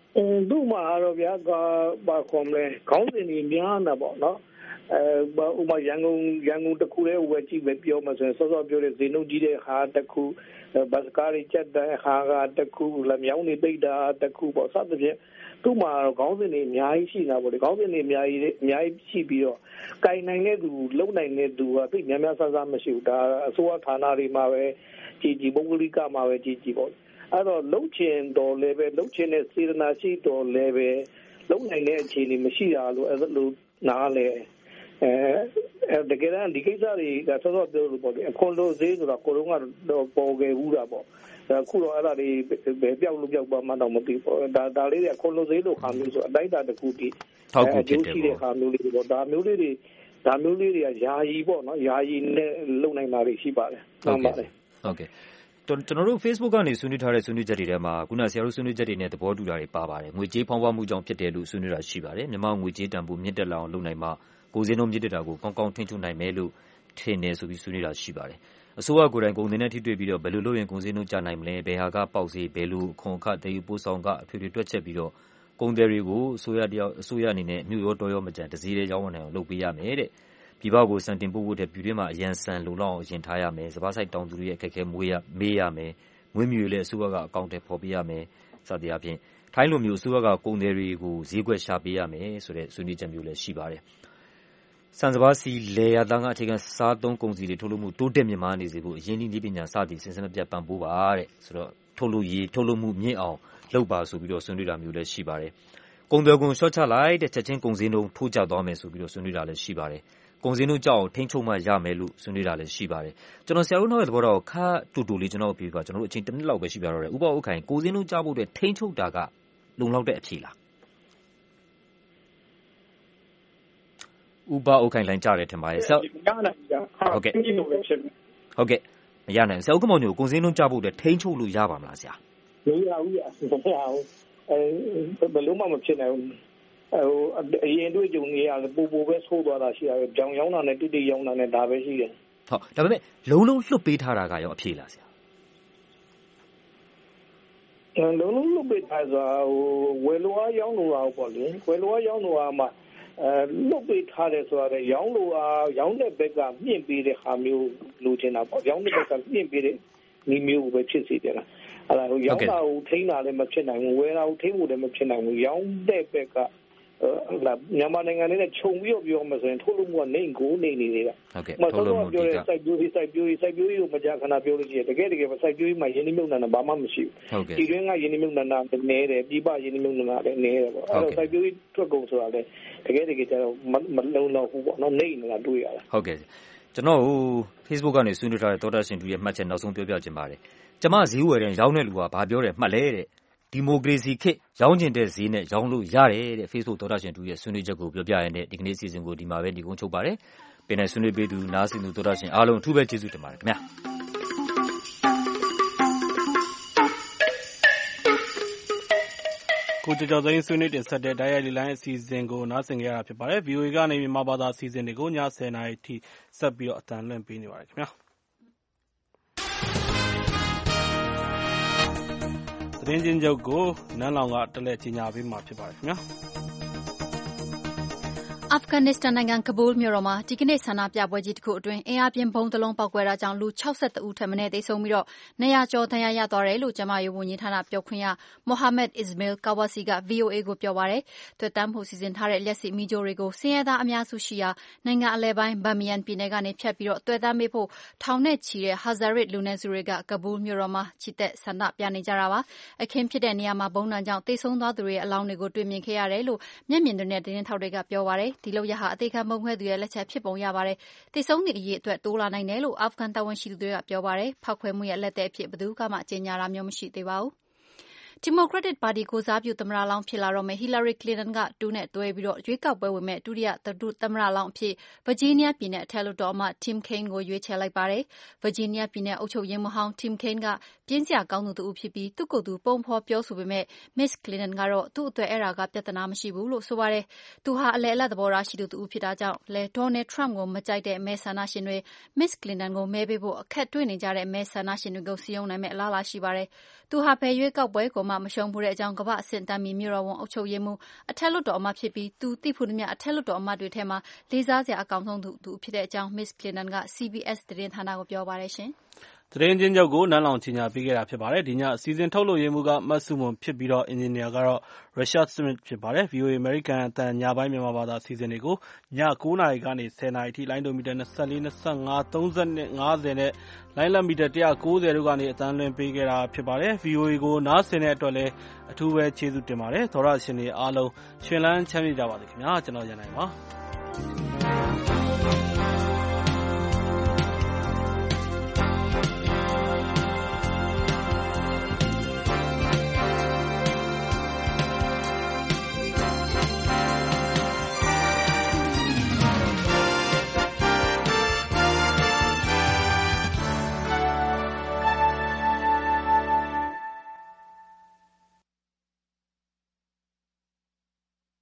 သူ့မှာတော့ဗျာဘာခေါ်မလဲခေါင်းစဉ်တွေများတာပေါ့နော်ဥပမာရန်ကုန်တစ်ခုလေးဝယ်ကြည့်ပဲပြောမှဆိုရင်စောစောပြောတဲ့ဈေးနှုန်းကြီးတဲ့ဟာတစ်ခုဘတ်ကားတွေချက်တဲ့ဟာကတစ်ခုလက်မြောင်းတွေပိတ်တာတစ်ခုပေါ့စသဖြင့်သူ့မှာခေါင်းစဉ်တွေအများကြီးရှိတာပေါ့ဒီခေါင်းစဉ်တွေအများကြီးရှိပြီးတော့ကင်နိုင်တဲ့သူလုံနိုင်တဲ့သူကသိများများဆဆမရှိဘူးဒါအစိုးရဌာနတွေမှာပဲကြည်ပုဂ္ဂလိကမှာပဲကြည်ပေါ့အဲ့တော့လုံချင်တော်လည်းပဲလုံချင်တဲ့စေတနာရှိတော်လည်းပဲလုံနိုင်တဲ့အခြေအနေမရှိတာလို့အဲ့လိုနားလဲတကယ်တမ်းဒီကိစ္စတွေကစောစောပြောလို့ပေါ့လေအခွန်လိုဈေးဆိုတာကိုလုံးကတော့ပေါ်ခဲ့ဘူးတာပေါ့အခုတော့အဲ့ဒါတွေပဲပြောက်လို့ပြောက်ပါမှတော့မသိဘူးဒါလေးတွေအခွန်လိုဈေးလို့ခါမျိုးဆိုအတိုင်းတာတစ်ခုတည်းထောက်ကူဖြစ်တယ်ပေါ့ခါမျိုးလေးတွေပေါ့ဒါမျိုးလေးတွေကယာယီပေါ့နော်ယာယီနဲ့လုံနိုင်တာတွေရှိပါတယ်ဟုတ်ပါတယ်ဟုတ်ကဲ့ကျွန်တော်တို့ Facebook ကနေဆွေးနွေးထားတဲ့ဆွေးနွေးချက်တွေထဲမှာခုနဆရာတို့ဆွေးနွေးချက်တွေနဲ့သဘောတူတာတွေပါပါတယ်ငွေကြေးဖောင်းပွားမှုကြောင့်ဖြစ်တယ်လို့ဆွေးနွေးတာရှိပါတယ်မြန်မာငွေကြေးတန်ဖိုးမြင့်တက်လာအောင်လုပ်နိုင်မှကိုယ်စင်းတို့မြင့်တက်တာကိုကောင်းကောင်းထိန်းချုပ်နိုင်မယ်လို့ထင်တယ်ဆိုပြီးဆွေးနွေးတာရှိပါတယ်အစိုးရကိုယ်တိုင်ကုန်စည်နဲ့ထိတွေ့ပြီးတော့ဘယ်လိုလုပ်ရင်ကုန်စည်နှုန်းကျနိုင်မလဲဘယ်ဟာကပေါက်ဈေးဘယ်လိုခွန်အခတည်ယူပို့ဆောင်ကအထွေထွေတွက်ချက်ပြီးတော့ကုန်သည်တွေကိုအစိုးရအနေနဲ့မြို့ရောတော်ရောမကြံတစည်းတဲ့ရောင်းဝယ်နိုင်အောင်လုပ်ပေးရမယ်တဲ့ပြည်ပကိုစံတင်ပို့ဖို့တဲ့ပြည်တွင်းမှာအရန်စံလုံလောက်အောင်ရင်ထားရမယ်စပါးစိုက်တောင်သူတွေရဲ့အခက်အခဲမေးရမယ်မွေးမြူလည်းအစိုးရကအကောင့်တွေဖော်ပေးရမယ်စသည်အပြင်ထိုင်းလိုမျိုးအစိုးရကကုန်သည်တွေကိုဈေးကွက်ရှာပေးရမယ်ဆိုတဲ့ဆွေးနွေးချက်မျိုးလည်းရှိပါတယ်စံစပါးစီလေယာသားကအခြေခံစားသုံးကုန်စည်တွေထုတ်လုပ်မှုတိုးတက်မြင့်မားနေစေဖို့အရင်းနှီးနည်းပညာစသည်စဉ်ဆက်မပြတ်ပံ့ပိုးပါတဲ့ဆိုတော့ထုတ်လုပ်မှုမြင့်အောင်လုပ်ပါဆိုပြီးတော့ဆွေးနွေးတာမျိုးလည်းရှိပါတယ်ကုန်သွယ်ခွန်လျှော့ချလိုက်တဲ့ချက်ချင်းကုန်စည်နှုန်းထိုးကျသွားမယ်ဆိုပြီးတော့ဆွေးနွေးတာလည်းရှိပါတယ်ကုန်စည်နှုန်းကြောက်ထိန်းချုပ်မှရမယ်လို့ဆွေးနွေးတာလည်းရှိပါတယ်ကျွန်တော်ဆရာတို့နောက်ရဲ့သဘောတော့ခါတူတူလေးကျွန်တော်ပြောပြကျွန်တော်တို့အချိန်တစ်နှစ်လောက်ပဲရှိပြတော့တယ်ဥပဥခိုင်ကုန်စည်နှုန်းကြောက်ဖို့အတွက်ထိန်းချုပ်တာကလုံလောက်တဲ့အဖြေလားဥပဥခိုင်လိုင်းကြတယ်ထင်ပါတယ်ဆက်ဟုတ်ကဲ့မရနိုင်ဆရာဥက္ကမောင်ညိုကုန်စည်နှုန်းကြောက်ဖို့အတွက်ထိန်းချုပ်လို့ရပါမလားဆရာမရဘူးမရဘူးဘယ်လိုမှမဖြစ်နိုင်ဘူးအရင်တွေ့ကြုံနေရတယ်ပိုပဲဆိုးသွားတာရှိရတယ်ကြောင်ရောင်းတာနဲ့တိတိရောင်းတာနဲ့ဒါပဲရှိတယ်ဟုတ်ဒါပေမဲ့လုံးလုံးလွတ်ပေးထားတာကရောအဖြေလားဆရာလုံးလုံးလွတ်ပေးထားဆိုတာဝယ်လိုအားရောင်းလိုအားပေါ့လေဝယ်လိုအားရောင်းလိုအားမှာလွတ်ပေးထားတယ်ဆိုတာလေရောင်းလိုအားရောင်းတဲ့ဘက်ကမြင့်ပေးတဲ့ဟာမျိုးလိုချင်တာပေါ့ရောင်းတဲ့ဘက်ကမြင့်ပေးတဲ့နည်းမျိုးပဲဖြစ်စေတယ်လားအဲ့ဒါရောင်းတာကိုထိန်းတာလည်းမဖြစ်နိုင်ဘူးဝယ်တာကိုထိန်းဖို့လည်းမဖြစ်နိုင်ဘူးရောင်းတဲ့ဘက်ကမြန်မာနိုင်ငံနဲ့ခြုံပြီးတော့ပြောမှဆိုရင်ထုတ်လုပ်မှုကနေကိုနေနေနေတာဟုတ်ကဲ့ထုတ်လုပ်မှုပြောတဲ့စိုက်ပျိုးရေးကိုမကြာခဏပြောလို့ရှိရင်တကယ်စိုက်ပျိုးရေးမှာယင်းနှမြုပ်နှံတာဘာမှမရှိဘူးဒီတွင်းကယင်းနှမြုပ်နှံတာနည်းတယ်ပြည်ပယင်းနှမြုပ်နှံတာလည်းနည်းတယ်ပေါ့အဲ့တော့စိုက်ပျိုးရေးထွက်ကုန်ဆိုတာလည်းတကယ်ကျတော့မလုံလောက်ဘူးပေါ့နော်နေနေတာတွေ့ရတာဟုတ်ကဲ့ကျွန်တော် Facebook ကနေဆွေးနွေးထားတဲ့သောတာရှင်တူရဲ့မှတ်ချက်နောက်ဆုံးပြောပြခြင်းပါတယ်ကျမဈေးဝယ်တဲ့ရောင်းတဲ့လူကဘာပြောတယ်မှတ်လဲတဲ့ဒီမိုကရေစီခေတ်ရောင်းကျင်တဲ့ဈေးနဲ့ရောင်းလို့ရတယ်တဲ့ Facebook သောတာရှင်တူရဲ့ဆွေးနွေးချက်ကိုပြောပြရတဲ့ဒီကနေ့အစီအစဉ်ကိုဒီမှာပဲညီကုန်းချုပ်ပါတယ်။ပင်နိုင်ဆွေးနွေးပေးသူနားဆင်သူသောတာရှင်အားလုံးအထူးပဲကျေးဇူးတင်ပါတယ်ခင်ဗျာ။ကိုကျော်သိန်းဆွေးနွေးတင်ဆက်တဲ့တိုက်ရိုက်လေလိုင်းအစီအစဉ်ကိုနားဆင်ကြရတာဖြစ်ပါတယ်။ VOA ကနေမြန်မာဘာသာအစီအစဉ်တွေကိုည 10:00 နာရီထိဆက်ပြီးတော့အသံလွှင့်ပေးနေပါတယ်ခင်ဗျာ။သတင်းချင်းချုပ်ကိုနန်းလောင်ကတလဲကြီးညာပေးမှာဖြစ်ပါတယ်ခင်ဗျာအာဖဂန်နစ္စတန်နိုင်ငံကဘူးလ်မြို့တော်မှာဒီကနေ့ဆန္ဒပြပွဲကြီးတစ်ခုအတွင်းအင်အားပြင်းဘုံတစ်လုံးပေါက်ကွဲတာကြောင့်လူ62ဦးထက်မနည်းသေဆုံးပြီးတော့200ကျော်ဒဏ်ရာရသွားတယ်လို့ကျန်းမာရေးဝန်ကြီးဌာနပြောခွင့်ရမိုဟာမက်အစ္စမေးလ်ကာဝါစီက VOA ကိုပြောပါတယ်။တွေ့တမ်းမှုစီစဉ်ထားတဲ့လျှက်စစ်မီးကြိုးတွေကိုဆင်းရဲသားအများစုရှိရာနိုင်ငံအလဲပိုင်းဘမ်မီယန်ပြည်နယ်ကနေဖြတ်ပြီးတော့တွေ့တမ်းမေးဖို့ထောင်နဲ့ချီတဲ့ဟာဇာရစ်လူနည်းစုတွေကကဘူးလ်မြို့တော်မှာချီတက်ဆန္ဒပြနေကြတာပါ။အခင်းဖြစ်တဲ့နေရာမှာဘုံတံကြောင့်သေဆုံးသွားသူတွေရဲ့အလောင်းတွေကိုတွေ့မြင်ခဲ့ရတယ်လို့မျက်မြင်တွေနဲ့တင်းထောက်တွေကပြောပါတယ်။ဒီလောက်ရဟာအသေးခံပုံခွဲသူရဲ့လက်ချက်ဖြစ်ပုံရပါတယ်။သေဆုံးသည့်အရေးအတွက်တိုးလာနိုင်တယ်လို့အာဖဂန်တာဝန်ရှိသူတွေကပြောပါတယ်။ဖောက်ခွဲမှုရဲ့လက်သည်အဖြစ်ဘယ်သူကမှကြေညာတာမျိုးမရှိသေးပါဘူး။ဒီမိုကရက်တစ်ပါတီကိုစားပြုသမ္မတလောင်းဖြစ်လာတော့မယ်ဟီလာရီကလင်တန်ကတူနဲ့တွဲပြီးတော့ရွေးကောက်ပွဲဝင်မဲ့ဒုတိယသမ္မတလောင်းအဖြစ်ဗာဂျီးနီးယားပြည်နယ်အထက်လွှတ်တော်အမတ် Tim Kaine ကိုရွေးချယ်လိုက်ပါတယ်။ဗာဂျီးနီးယားပြည်နယ်အုပ်ချုပ်ရေးမှူးဟောင်း Tim Kaine ကပြင်းစရာကောင်းသူတစ်ဦးဖြစ်ပြီးသူ့ကိုယ်သူပုံဖော်ပြောဆိုပေမဲ့ Miss Clinton ကတော့သူ့အတွက်အဲ့ဒါကပြဿနာမရှိဘူးလို့ဆိုပါတယ်။သူဟာအလဲအလတ်သဘောထားရှိသူတစ်ဦးဖြစ်တာကြောင့်လဲ Donald Trump ကိုမကြိုက်တဲ့မဲဆန္ဒရှင်တွေ Miss Clinton ကိုမဲပေးဖို့အခက်တွေ့နေကြတဲ့မဲဆန္ဒရှင်တွေကိုစည်းရုံးနိုင်မဲ့အလားအလာရှိပါတယ်။သူဟာဘယ်ရွေးကောက်ပွဲကိုမှမရှုံးဘူးတဲ့အကြောင်းကမ္ဘာ့အဆင့်တန်းမီမြို့တော်ဝန်အုပ်ချုပ်ရေးမှူးအထက်လွှတ်တော်အမတ်ဖြစ်ပြီးသူသိဖူးသမျှအထက်လွှတ်တော်အမတ်တွေထဲမှာလေးစားစရာအကောင်းဆုံးသူဖြစ်တဲ့အကြောင်း Miss Clinton က CBS သတင်းဌာနကိုပြောပါတယ်ရှင်သတင်းချင်းချုပ်ကိုနန်းလောင်ချညာပေးခဲ့တာဖြစ်ပါတယ်ဒီညအစီအစဉ်ထုတ်လုပ်ရေးမှူးကမတ်စုမွန်ဖြစ်ပြီးတော့အင်ဂျင်နီယာကတော့ Richard Smith ဖြစ်ပါတယ် VOA American အတန်ညပိုင်းမြန်မာဘာသာအစီအစဉ်တွေကိုည9:00 နာရီကနေ10:00 နာရီထိလိုင်းဒိုမီတာ24 25 32 50နဲ့လိုင်းလမီတာ190တို့ကနေအသံလွှင့်ပေးခဲ့တာဖြစ်ပါတယ် VOA ကိုနားဆင်တဲ့အတွက်လည်းအထူးပဲကျေးဇူးတင်ပါတယ်သောရရှင်တွေအားလုံးရှင်လန်းချမ်းမြေ့ကြပါစေခင်ဗျာကျွန်တော်ရန်နိုင်ပါ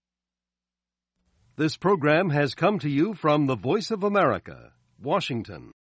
This program has come to you from the Voice of America, Washington.